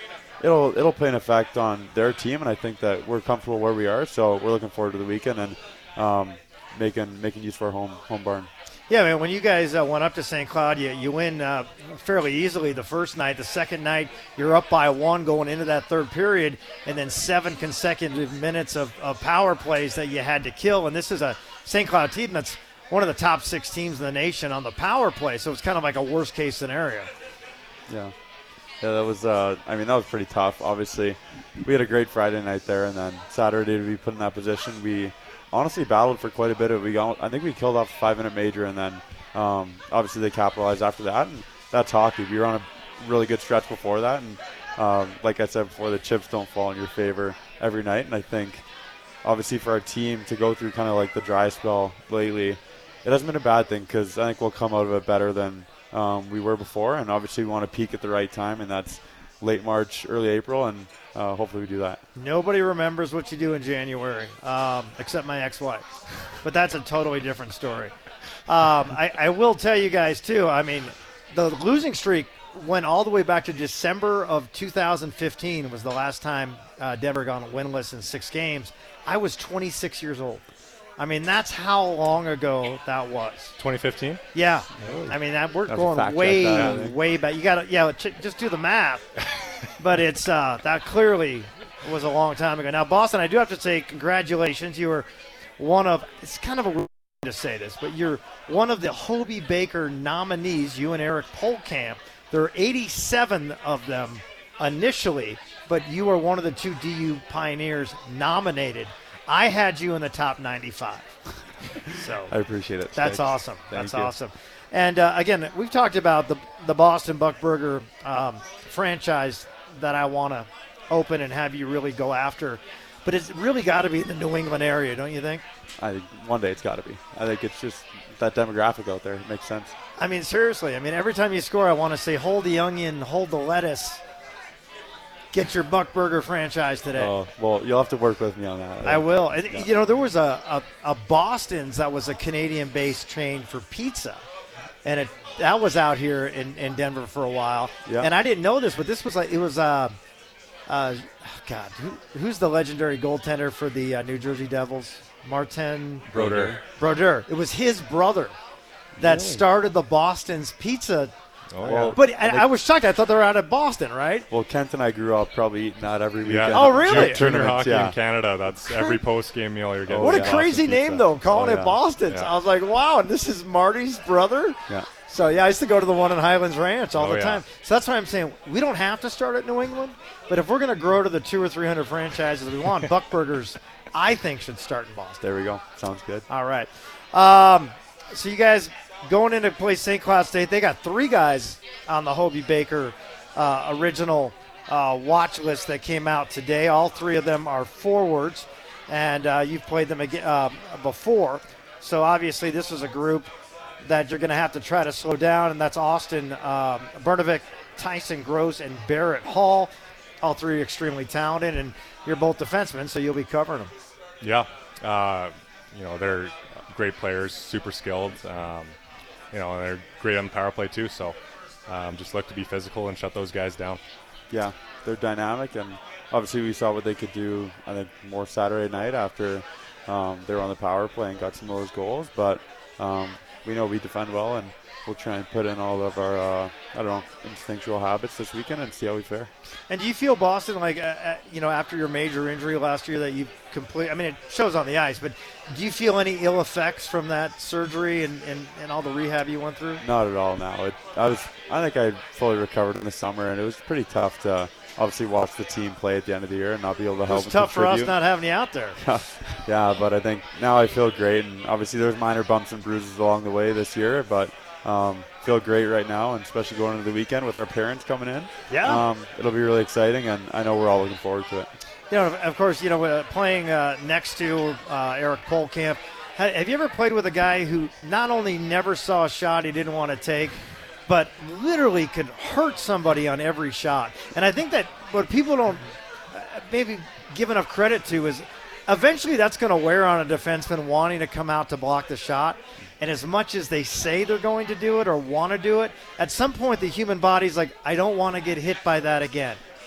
it'll it'll play an effect on their team, and I think that we're comfortable where we are. So we're looking forward to the weekend and um, making making use of our home home barn. Yeah, man, when you guys uh, went up to Saint Cloud, you, you win uh, fairly easily the first night. The second night, you're up by one going into that third period, and then seven consecutive minutes of, of power plays that you had to kill. And this is a Saint Cloud team that's one of the top six teams in the nation on the power play, so it's kind of like a worst-case scenario. Yeah. Yeah, that was, uh, I mean, that was pretty tough. Obviously, we had a great Friday night there, and then Saturday to be put in that position, we honestly battled for quite a bit of it. We got, I think we killed off a five-minute major, and then um, obviously they capitalized after that, and that's hockey. We were on a really good stretch before that, and um, like I said before, the chips don't fall in your favor every night, and I think obviously for our team to go through kind of like the dry spell lately, it hasn't been a bad thing because I think we'll come out of it better than um, we were before, and obviously we want to peak at the right time, and that's late March, early April, and uh, hopefully we do that. Nobody remembers what you do in January, um, except my ex-wife. But that's a totally different story. Um, I, I will tell you guys, too, I mean, the losing streak went all the way back to December of two thousand fifteen was the last time uh, Denver gone winless in six games. I was twenty-six years old. I mean, that's how long ago that was. twenty fifteen? Yeah. I mean, that, we're That's a going fact way, check that, way back. You got to, yeah, ch- just do the math. But it's uh, that clearly was a long time ago. Now, Boston, I do have to say congratulations. You were one of, it's kind of a weird to say this, but you're one of the Hobey Baker nominees, you and Eric Polkamp. There are eighty-seven of them initially, but you are one of the two D U Pioneers nominated. I had you in the top ninety-five. So I appreciate it. That's Thanks. awesome. Thank That's you. awesome. And, uh, again, we've talked about the the Boston Buck Burger um, franchise that I want to open and have you really go after. But it's really got to be in the New England area, don't you think? I think one day it's got to be. I think it's just that demographic out there. It makes sense. I mean, seriously. I mean, every time you score, I want to say, hold the onion, hold the lettuce. Get your Buck Burger franchise today. Oh, well, you'll have to work with me on that. I will. And, Yeah. You know, there was a, a, a Boston's that was a Canadian-based chain for pizza. And it that was out here in, in Denver for a while. Yeah. And I didn't know this, but this was like, it was, uh, uh, God, who, who's the legendary goaltender for the uh, New Jersey Devils? Martin Brodeur. Brodeur. It was his brother that started the Boston's Pizza. Oh, Well, But I, I was shocked. I thought they were out of Boston, right? Well, Kent and I grew up probably eating that every Yeah. weekend. Oh, really? Junior Tournaments, hockey yeah. in Canada. That's every post-game meal you're getting. Oh, What a yeah. crazy Boston name, pizza. though, calling Oh, it yeah. Boston's. Yeah. I was like, wow, and this is Marty's brother? Yeah. So, yeah, I used to go to the one in Highlands Ranch all Oh, the yeah. time. So that's why I'm saying we don't have to start at New England, but if we're going to grow to the two or three hundred franchises we want, Buck Burgers, I think, should start in Boston. There we go. Sounds good. All right. Um, so you guys going into play Saint Cloud State, they got three guys on the Hobey Baker uh, original uh, watch list that came out today. All three of them are forwards, and uh, you've played them again, uh, before. So obviously this is a group that you're going to have to try to slow down, and that's Austin um, Bernovic, Tyson Gross, and Barrett Hall. All three extremely talented, and you're both defensemen, so you'll be covering them. Yeah. Uh, you know, they're great players, super skilled. Um, you know, and they're great on the power play, too. So um, just look to be physical and shut those guys down. Yeah, they're dynamic, and obviously we saw what they could do, I think, more Saturday night after um, they were on the power play and got some of those goals. But um, we know we defend well, and we'll try and put in all of our, uh, I don't know, instinctual habits this weekend and see how we fare. And do you feel, Boston, like, uh, uh, you know, after your major injury last year that you've complete? I mean, it shows on the ice, but do you feel any ill effects from that surgery and, and, and all the rehab you went through? Not at all now. It, I was, I think I fully recovered in the summer, and it was pretty tough to obviously watch the team play at the end of the year and not be able to It help. was and tough for us contribute. not having you out there. Yeah, but I think now I feel great, and obviously there's minor bumps and bruises along the way this year, but um, feel great right now, and especially going into the weekend with our parents coming in. Yeah. Um, it'll be really exciting, and I know we're all looking forward to it. You know, of course, you know, uh, playing uh, next to uh, Eric Polkamp, ha- have you ever played with a guy who not only never saw a shot he didn't want to take, but literally could hurt somebody on every shot? And I think that what people don't uh, maybe give enough credit to is eventually that's going to wear on a defenseman wanting to come out to block the shot. And as much as they say they're going to do it or want to do it, at some point the human body's like, I don't want to get hit by that again.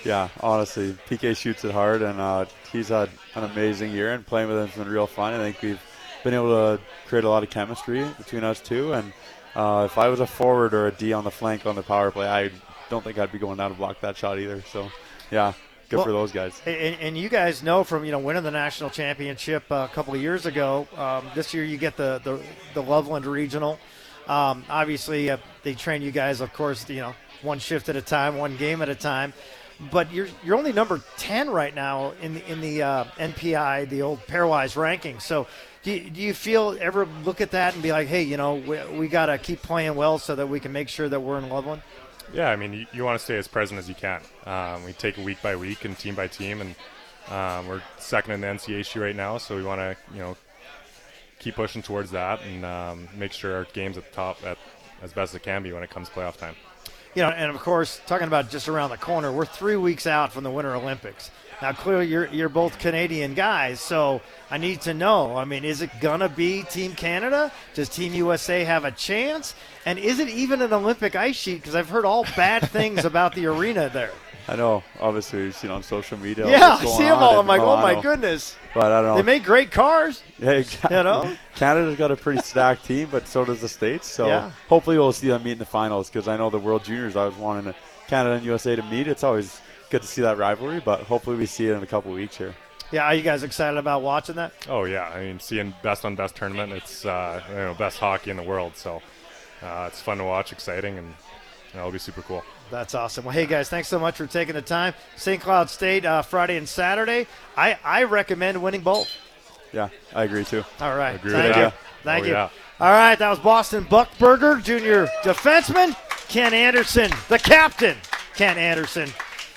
Yeah, honestly, P K shoots it hard, and uh, he's had an amazing year, and playing with him has been real fun. I think we've been able to create a lot of chemistry between us two, and uh, if I was a forward or a D on the flank on the power play, I don't think I'd be going down to block that shot either. So, yeah, good well, for those guys. And, and you guys know from, you know, winning the national championship uh, a couple of years ago, um, this year you get the, the, the Loveland Regional. Um, obviously, uh, they train you guys, of course, you know, one shift at a time, one game at a time. But you're you're only number ten right now in the, in the uh, N P I, the old pairwise ranking. So do you, do you feel ever look at that and be like, hey, you know, we, we got to keep playing well so that we can make sure that we're in Loveland? Yeah, I mean, you, you want to stay as present as you can. Um, we take it week by week and team by team, and um, we're second in the N C A A right now, so we want to, you know, keep pushing towards that and um, make sure our game's at the top at, as best as it can be when it comes playoff time. You know, and of course, talking about just around the corner, we're three weeks out from the Winter Olympics. Now, clearly, you're you're both Canadian guys, so I need to know. I mean, is it gonna be Team Canada? Does Team U S A have a chance? And is it even an Olympic ice sheet? Because I've heard all bad things about the arena there. I know, obviously, you've seen on social media. Yeah, I see them all. I'm like, oh my goodness. But I don't know. They make great cars. Yeah, exactly. You know? Canada's got a pretty stacked team, but so does the States. So yeah. hopefully we'll see them meet in the finals, because I know the World Juniors, I was wanting Canada and U S A to meet. It's always good to see that rivalry, but hopefully we see it in a couple of weeks here. Yeah, are you guys excited about watching that? Oh, yeah. I mean, seeing best on best tournament, it's uh, you know, best hockey in the world. So uh, it's fun to watch, exciting, and it'll be super cool. That's awesome. Well, hey, guys, thanks so much for taking the time. Saint Cloud State, uh, Friday and Saturday. I, I recommend winning both. Yeah, I agree, too. All right. Agree Thank with you. that. Thank oh, you. Yeah. All right, that was Boston Buckberger, junior defenseman. Ken Anderson, the captain. Ken Anderson,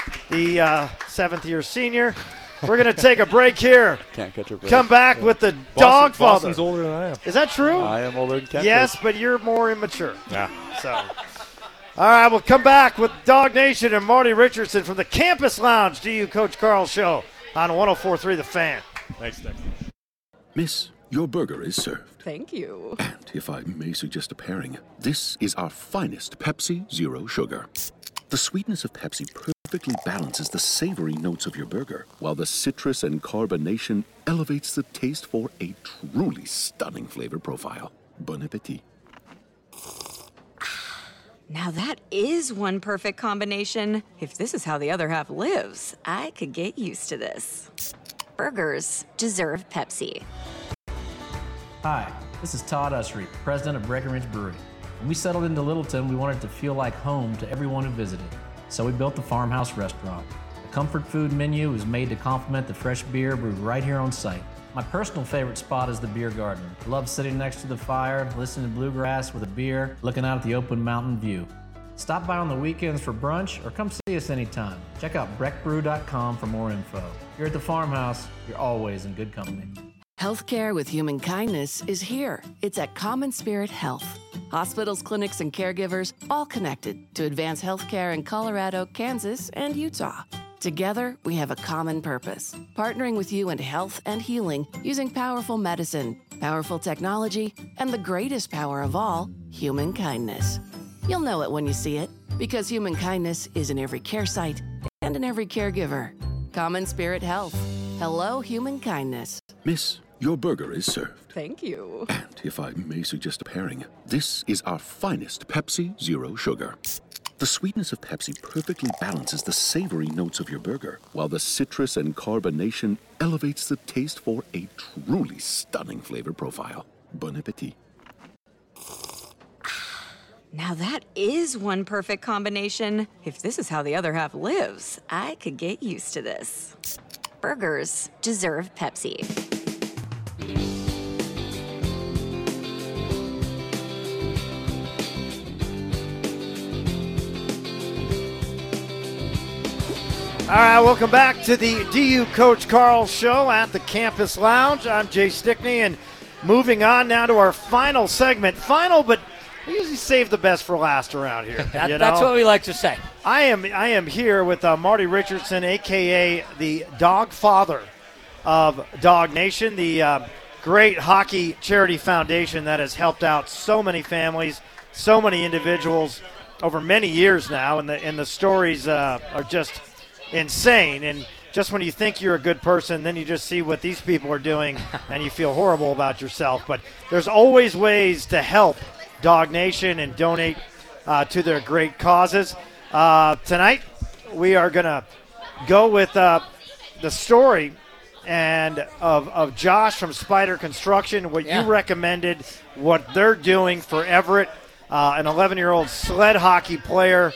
the uh, seventh-year senior. We're going to take a break here. Can't catch a break. Come back yeah. with the Boston, dog father. Boston's older than I am. Is that true? I am older than Ken. Yes, but you're more immature. Yeah. So, all right, we'll come back with Dog Nation and Marty Richardson from the Campus Lounge, D U Coach Carl Show on one oh four point three The Fan. Thanks, Nick. Miss, your burger is served. Thank you. And if I may suggest a pairing, this is our finest Pepsi Zero Sugar. The sweetness of Pepsi perfectly balances the savory notes of your burger, while the citrus and carbonation elevates the taste for a truly stunning flavor profile. Bon appetit. Now that is one perfect combination. If this is how the other half lives, I could get used to this. Burgers deserve Pepsi. Hi, this is Todd Usry, president of Breckenridge Brewery. When we settled into Littleton, we wanted to feel like home to everyone who visited. So we built the Farmhouse Restaurant. The comfort food menu is made to complement the fresh beer brewed right here on site. My personal favorite spot is the beer garden. I love sitting next to the fire, listening to bluegrass with a beer, looking out at the open mountain view. Stop by on the weekends for brunch or come see us anytime. Check out breck brew dot com for more info. Here at the Farmhouse, you're always in good company. Healthcare with human kindness is here. It's at Common Spirit Health. Hospitals, clinics, and caregivers all connected to advance healthcare in Colorado, Kansas, and Utah. Together, we have a common purpose, partnering with you in health and healing using powerful medicine, powerful technology, and the greatest power of all, human kindness. You'll know it when you see it, because human kindness is in every care site and in every caregiver. Common Spirit Health. Hello, human kindness. Miss, your burger is served. Thank you. And if I may suggest a pairing, this is our finest Pepsi Zero Sugar. The sweetness of Pepsi perfectly balances the savory notes of your burger, while the citrus and carbonation elevates the taste for a truly stunning flavor profile. Bon appetit. Now that is one perfect combination. If this is how the other half lives, I could get used to this. Burgers deserve Pepsi. All right, welcome back to the D U Coach Carl Show at the Campus Lounge. I'm Jay Stickney, and moving on now to our final segment. Final, but we usually save the best for last around here. that, you know? That's what we like to say. I am I am here with uh, Marty Richardson, a k a the dog father of Dog Nation, the uh, great hockey charity foundation that has helped out so many families, so many individuals over many years now, and the, and the stories uh, are just insane. And just when you think you're a good person, then you just see what these people are doing and you feel horrible about yourself. But there's always ways to help Dog Nation and donate uh, to their great causes. Uh, tonight, we are going to go with uh, the story and of, of Josh from Spider Construction, what Yeah. you recommended, what they're doing for Everett, uh, an eleven-year-old sled hockey player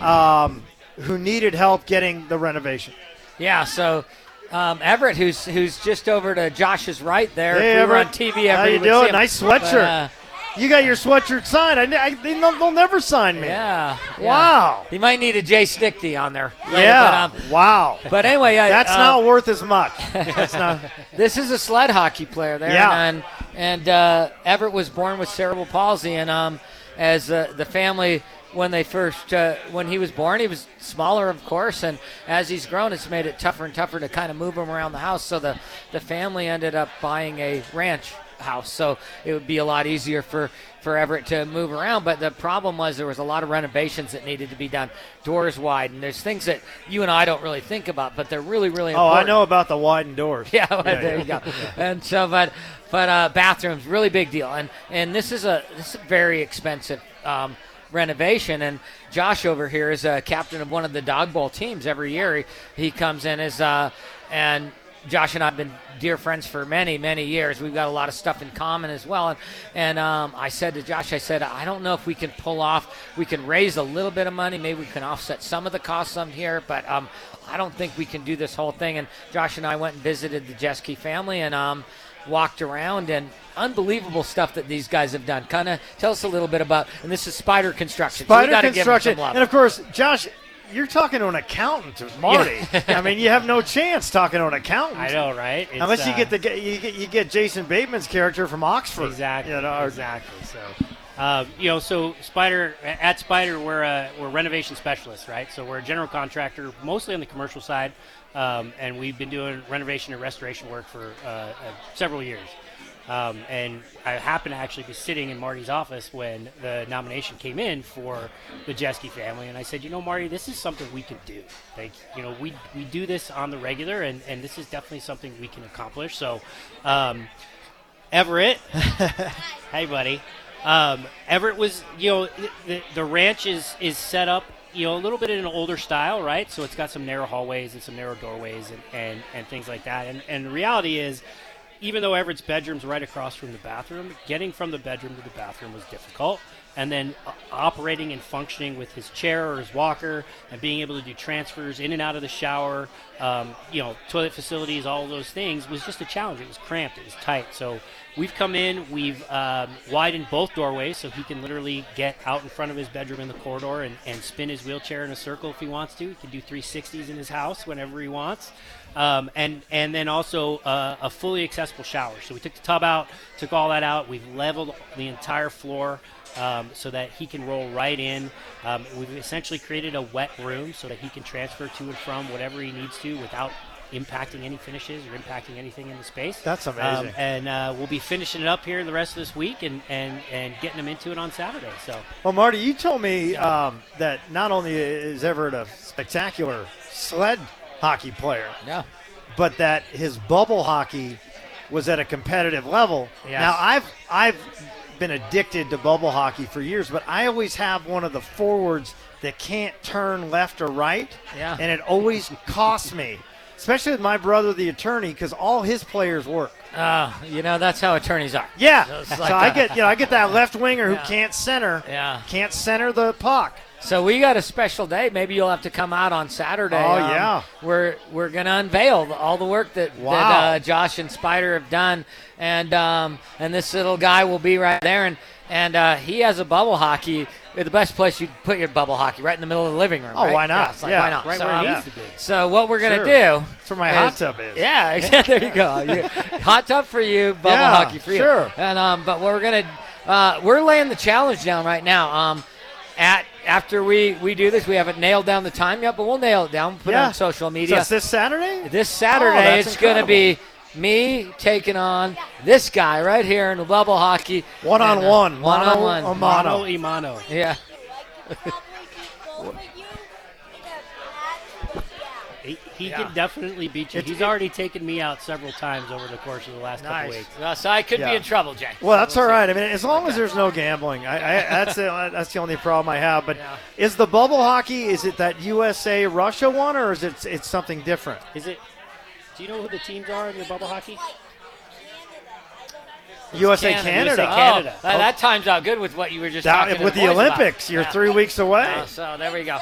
um, who needed help getting the renovation. Yeah, so um, Everett, who's who's just over to Josh's right there. Hey, if we Everett. were on T V, How everybody you would see doing? him. Nice sweatshirt. But, uh, You got your sweatshirt signed. I, I, they, they'll never sign me. yeah, yeah. Wow. He might need a Jay Stickney on there. Yeah. But, um, Wow. but anyway, I, That's uh, not worth as much. That's not. This is a sled hockey player there. Yeah. And, and uh, Everett was born with cerebral palsy. And um, as uh, the family, when they first, uh, when he was born, he was smaller, of course. And as he's grown, it's made it tougher and tougher to kind of move him around the house. So the, the family ended up buying a ranch house. So it would be a lot easier for, for Everett to move around. But the problem was there was a lot of renovations that needed to be done. Doors wide. And there's things that you and I don't really think about, but they're really, really Oh, important. I know about the widened doors. Yeah, well, Yeah, there yeah. you go. And so, but but uh, bathrooms, really big deal, and and this is a this is a very expensive um, renovation. And Josh over here is a captain of one of the dog bowl teams. Every year he, he comes in as uh, and Josh and I have been dear friends for many, many years. We've got a lot of stuff in common as well. And, and um, I said to Josh, I said, I don't know if we can pull off, we can raise a little bit of money. Maybe we can offset some of the costs on here, but um, I don't think we can do this whole thing. And Josh and I went and visited the Jeske family and um, walked around, and unbelievable stuff that these guys have done. Kind of tell us a little bit about, and this is Spider Construction. so we Spider gotta give them Construction. some love. And, of course, Josh, you're talking to an accountant, Marty. I mean, you have no chance talking to an accountant. I know, right? It's, Unless you uh, get the you get, you get Jason Bateman's character from Oxford. Exactly. You know, or- exactly. So, uh, you know, so Spider at Spider, we're uh, we're renovation specialists, right? So we're a general contractor, mostly on the commercial side, um, and we've been doing renovation and restoration work for uh, uh, several years. Um, and I happened to actually be sitting in Marty's office when the nomination came in for the Jeske family, and I said, you know, Marty, this is something we can do. Like, you know, we we do this on the regular, and, and this is definitely something we can accomplish. So, um, Everett, hey, buddy. Um, Everett was, you know, the, the ranch is, is set up, you know, a little bit in an older style, right? So it's got some narrow hallways and some narrow doorways and, and, and things like that. And, and the reality is, even though Everett's bedroom's right across from the bathroom, getting from the bedroom to the bathroom was difficult. And then uh, operating and functioning with his chair or his walker and being able to do transfers in and out of the shower, um, you know, toilet facilities, all of those things was just a challenge. It was cramped. It was tight. So we've come in, we've um, widened both doorways so he can literally get out in front of his bedroom in the corridor and, and spin his wheelchair in a circle if he wants to. He can do three sixties in his house whenever he wants. Um, and, and then also uh, a fully accessible shower. So we took the tub out, took all that out. We've leveled the entire floor um, so that he can roll right in. Um, we've essentially created a wet room so that he can transfer to and from whatever he needs to without impacting any finishes or impacting anything in the space. That's amazing. Um, and uh, we'll be finishing it up here the rest of this week and, and, and getting him into it on Saturday. So, Well, Marty, you told me um, that not only is Everett a spectacular sled hockey player, Yeah. but that his bubble hockey was at a competitive level. Yes. Now, I've I've been addicted to bubble hockey for years, but I always have one of the forwards that can't turn left or right, Yeah. and it always costs me, especially with my brother, the attorney, because all his players work. Uh, you know, that's how attorneys are. Yeah, So it's so like I a- get you know I get that left winger Yeah. who can't center, Yeah. can't center the puck. So we got a special day. Maybe you'll have to come out on Saturday. Oh, Um, yeah. We're we're gonna unveil the- all the work that, Wow. that uh, Josh and Spider have done, and um, and this little guy will be right there, and and uh, he has a bubble hockey. The best place you'd put your bubble hockey, right in the middle of the living room. Oh, right? why not? Yeah, it's like, Yeah, why not? right so, where it um, needs to be. So what we're gonna Sure. do? That's where my hot is- tub is. Yeah, exactly. There you go. You- hot tub for you, bubble Yeah, hockey for you. sure. And um, but we're gonna uh, we're laying the challenge down right now. Um, at after we we do this, we haven't nailed down the time yet, but we'll nail it down. Put it Yeah. on social So media. it's this Saturday? This Oh, Saturday, that's it's going to incredible. be me taking on this guy right here in the bubble hockey. One on And, uh, one, one on one. mono, Mano mono. Imano. Yeah. He, he Yeah. can definitely beat you. It's- He's it- already taken me out several times over the course of the last couple Nice. weeks. Well, so I could Yeah. be in trouble, Jay. Well, that's We'll all see. right. I mean, as long as there's no gambling, I, I, that's the, that's the only problem I have. But Yeah. is the bubble hockey? Is it that U S A Russia one, or is it it's something different? Is it? Do you know who the teams are in the bubble hockey? U S A Canada. Canada. U S A Canada. Oh, that, that times out good with what you were just That- talking to with the the boys about. Olympics, you're Yeah. three weeks away. Oh, so there we go.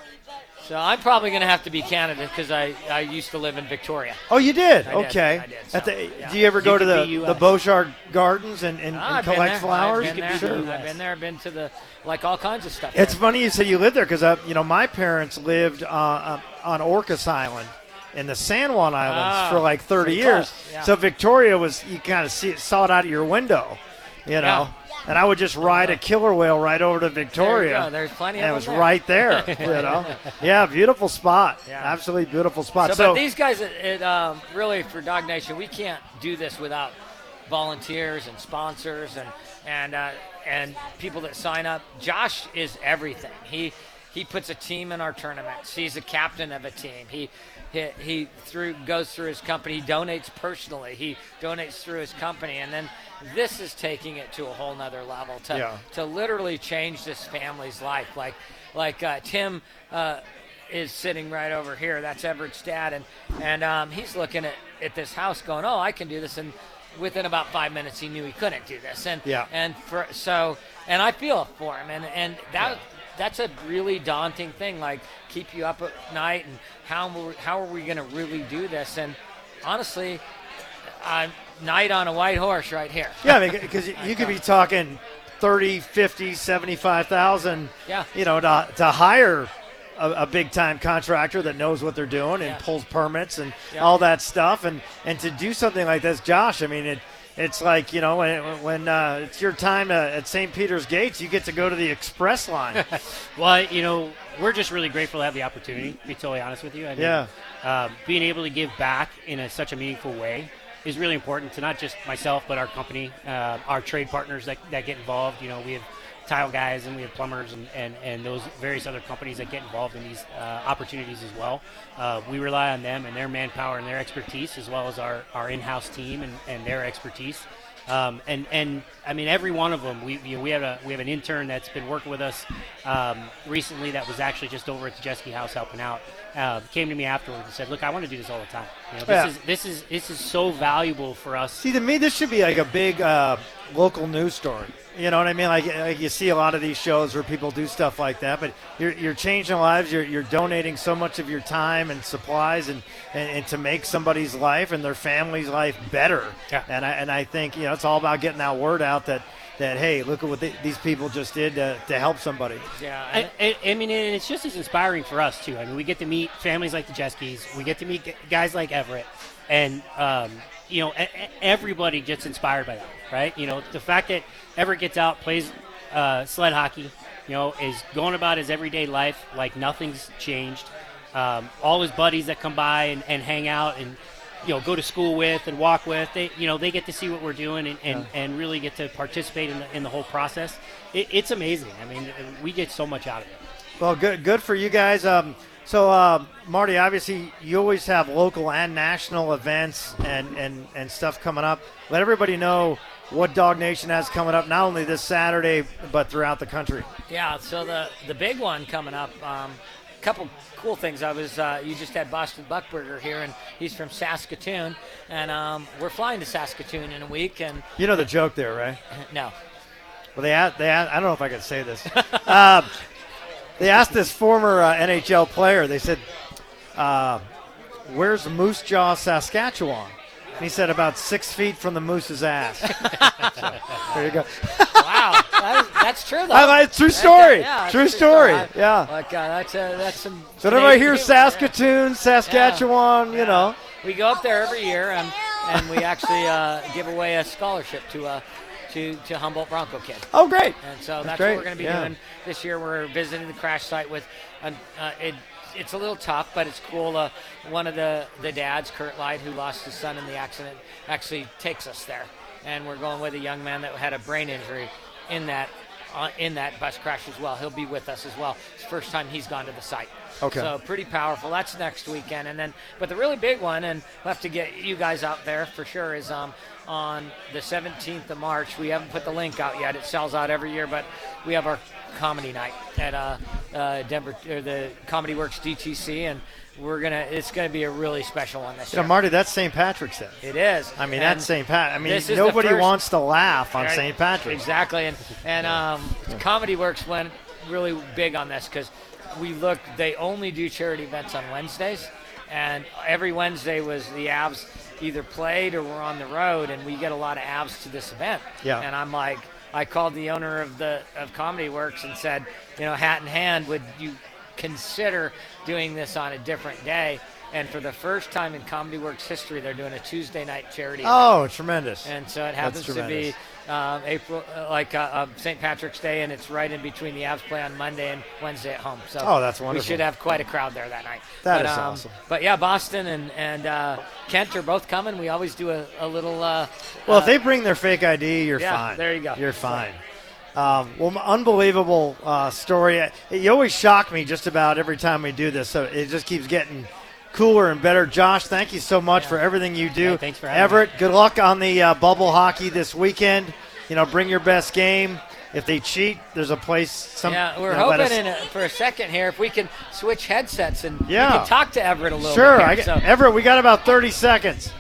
So I'm probably going to have to be Canada because I, I used to live in Victoria. Oh, you did? I did, Okay. I did, At so, the, yeah. Do you ever You go to could the, be U the S Beauchard Gardens and, and, Ah, and I've been collect there. flowers? I've been there. Sure. I've been there. I've been to the like all kinds of stuff. It's there. funny you said you lived there because, uh, you know, my parents lived uh, uh, on Orcas Island in the San Juan Islands Ah, for like thirty so years. close, yeah. So Victoria was, you kind of see it, saw it out of your window, you know. Yeah. And I would just ride a killer whale right over to There you Victoria. go. There's plenty and of it was them there. right there, you know. Yeah, beautiful spot. Yeah. Absolutely beautiful spot. So, So, but these guys, it, it, um, really for Dog Nation, we can't do this without volunteers and sponsors and and uh, and people that sign up. Josh is everything. He he puts a team in our tournaments. He's a captain of a team. He he, he through goes through his company. He donates personally. He donates through his company, and then this is taking it to a whole nother level to Yeah. to literally change this family's life. Like like uh, Tim. Uh, is sitting right over here. That's Everett's dad, and and um, he's looking at, at this house, going, "Oh, I can do this." And within about five minutes, he knew he couldn't do this. And Yeah. and for so, and I feel for him, and and that that's a really daunting thing. Like keep you up at night, and how will- how are we going to really do this? And honestly, I'm night on a white horse right here. yeah, I mean, because you could be talking thirty, fifty, seventy-five thousand, Yeah. you know, to, to hire a, a big-time contractor that knows what they're doing and Yeah. pulls permits and Yeah. all that stuff. And, and to do something like this, Josh, I mean, it, it's like, you know, when, when uh, it's your time uh, at Saint Peter's Gates, you get to go to the express line. Well, you know, we're just really grateful to have the opportunity, to be totally honest with you. I mean, Yeah. um, being able to give back in a, such a meaningful way is really important to not just myself, but our company, uh, our trade partners that, that get involved. You know, we have tile guys and we have plumbers and, and, and those various other companies that get involved in these uh, opportunities as well. Uh, we rely on them and their manpower and their expertise, as well as our, our in-house team and, and their expertise. Um, and, and I mean, every one of them, we, you know, we have a, we have an intern that's been working with us um, recently that was actually just over at the Jeske House helping out. Uh, came to me afterwards and said, "Look, I want to do this all the time. You know, this Yeah. is this is this is so valuable for us." See, to me, this should be like a big uh, local news story. You know what I mean? Like, like you see a lot of these shows where people do stuff like that, but you're, you're changing lives. You're, you're donating so much of your time and supplies and, and, and to make somebody's life and their family's life better. Yeah. And I, and I think, you know, it's all about getting that word out that, that hey, look at what they, these people just did to, to help somebody. Yeah. I, I, I mean, and it's just as inspiring for us too. I mean, we get to meet families like the Jeskes. We get to meet g- guys like Everett, and um, you know, a- a- everybody gets inspired by that, right? You know, the fact that Everett gets out, plays uh, sled hockey, you know, is going about his everyday life like nothing's changed. Um, all his buddies that come by and, and hang out and you know go to school with and walk with, they you know they get to see what we're doing and, and, and really get to participate in the, in the whole process. It, it's amazing. I mean, we get so much out of it. Well, good good for you guys. Um, so, uh, Marty, obviously, you always have local and national events and, and, and stuff coming up. Let everybody know what Dog Nation has coming up, not only this Saturday, but throughout the country. Yeah, so the the big one coming up, um, couple cool things. I was uh, you just had Boston Buckburger here, and he's from Saskatoon, and um, we're flying to Saskatoon in a week. And You know the joke there, right? no, Well, they asked, they asked, I don't know if I can say this. uh, they asked this former uh, N H L player, they said, uh, where's Moose Jaw, Saskatchewan? And he said, about six feet from the moose's ass. So, there you go. wow, that is, that's true though. I, I, true story. Yeah, true it's story. I- Yeah. Like uh, that's uh, that's some. So whenever I hear Canadian humor, yeah. Saskatoon, Saskatchewan, you know. We go up there every year, and and we actually uh, give away a scholarship to a to to Humboldt Bronco kid. Oh, great. And so That's that's, great, what we're going to be yeah. doing this year. We're visiting the crash site with, an, uh, it, it's a little tough, but it's cool. Uh, one of the, the dads, Kurt Light, who lost his son in the accident, actually takes us there. And we're going with a young man that had a brain injury in that uh, in that bus crash as well. He'll be with us as well. It's the first time he's gone to the site. Okay. So pretty powerful. That's next weekend. And then, but the really big one, and we'll have to get you guys out there for sure, is um, on the seventeenth of March. We haven't put the link out yet. It sells out every year, but we have our comedy night at uh, uh, Denver, or the Comedy Works D T C, and we're gonna. It's gonna be a really special one this You know, year. Marty, that's Saint Patrick's Day. It is. I mean, And that's Saint Pat. I mean, this is nobody the first- wants to laugh on Right. Saint Patrick's. Exactly, and and um, Comedy Works went really big on this because we looked. They only do charity events on Wednesdays, and every Wednesday was the Avs either played or were on the road, and we get a lot of Avs to this event. Yeah. And I'm like, I called the owner of the of Comedy Works and said, you know, hat in hand, would you consider doing this on a different day? And for the first time in Comedy Works history, they're doing a Tuesday night charity event. Oh, tremendous. And so it That's happens to be tremendous. um, April, uh, like uh, uh, Saint Patrick's Day, and it's right in between the Avs play on Monday and Wednesday at home. So Oh, that's we wonderful. should have quite a crowd there that night. That but, is um, awesome. But yeah, Boston and and uh, Kent are both coming. We always do a, a little. Uh, Well, uh, if they bring their fake I D, you're yeah, fine. there you go. You're fine. Um, well, unbelievable uh, story. You always shock me just about every time we do this, so it just keeps getting cooler and better. Josh, thank you so much for everything you do. Yeah, thanks for having Everett, good luck on the uh, bubble hockey this weekend. You know, bring your best game. If they cheat, there's a place. Some, yeah, we're you know, let hoping us- in a, for a second here if we can switch headsets and Yeah. we can talk to Everett a little Sure, bit. I here, get, so. Everett, we got about thirty seconds.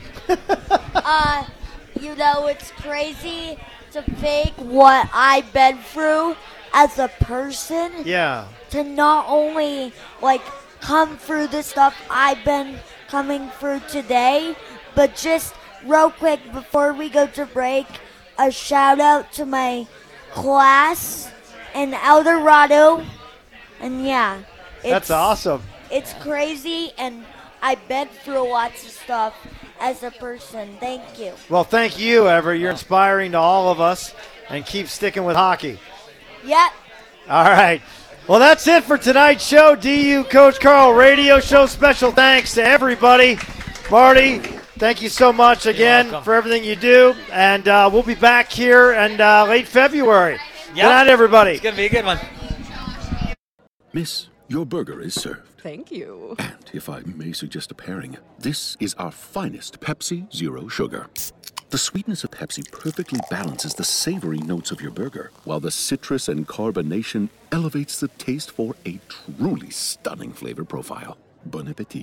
Uh, you know, it's crazy to think what I've been through as a person. Yeah. To not only, like, come through the stuff I've been coming through today, but just real quick before we go to break, a shout out to my class in El Dorado. And yeah, it's, That's awesome. It's crazy, and I've been through lots of stuff as a person. Thank you. Well, thank you, Everett. You're inspiring to all of us, and keep sticking with hockey. Yep. All right. Well, that's it for tonight's show. D U Coach Carl Radio Show. Special thanks to everybody. Marty, thank you so much again for everything you do. And uh, we'll be back here in uh, late February. Good night, everybody. It's going to be a good one. Miss, your burger is served. Thank you. And if I may suggest a pairing, this is our finest Pepsi Zero Sugar. The sweetness of Pepsi perfectly balances the savory notes of your burger, while the citrus and carbonation elevates the taste for a truly stunning flavor profile. Bon appetit.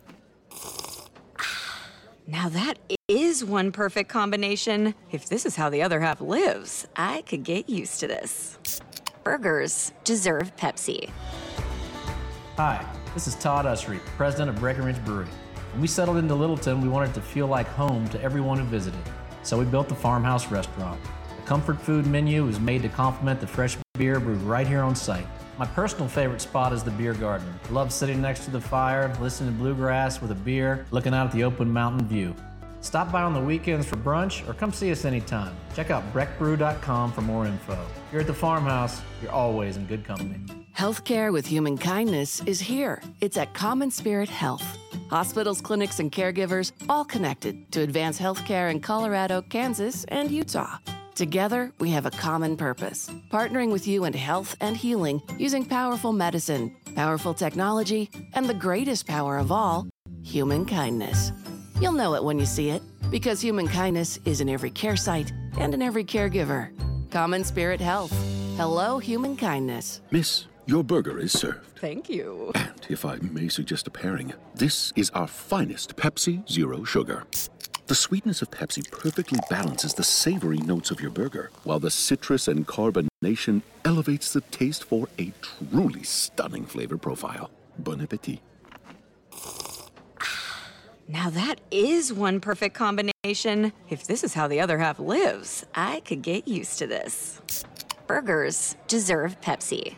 Now that is one perfect combination. If this is how the other half lives, I could get used to this. Burgers deserve Pepsi. Hi, this is Todd Usry, president of Breckenridge Brewery. When we settled into Littleton, we wanted to feel like home to everyone who visited. So we built the Farmhouse Restaurant. The comfort food menu is made to complement the fresh beer brewed right here on site. My personal favorite spot is the beer garden. I love sitting next to the fire, listening to bluegrass with a beer, looking out at the open mountain view. Stop by on the weekends for brunch or come see us anytime. Check out breck brew dot com for more info. Here at the Farmhouse, you're always in good company. Healthcare with human kindness is here. It's at Common Spirit Health. Hospitals, clinics, and caregivers all connected to advance healthcare in Colorado, Kansas, and Utah. Together, we have a common purpose, partnering with you in health and healing using powerful medicine, powerful technology, and the greatest power of all, human kindness. You'll know it when you see it, because human kindness is in every care site and in every caregiver. Common Spirit Health. Hello, human kindness. Miss, your burger is served. Thank you. And if I may suggest a pairing, this is our finest Pepsi Zero Sugar. The sweetness of Pepsi perfectly balances the savory notes of your burger, while the citrus and carbonation elevates the taste for a truly stunning flavor profile. Bon appetit. Now that is one perfect combination. If this is how the other half lives, I could get used to this. Burgers deserve Pepsi.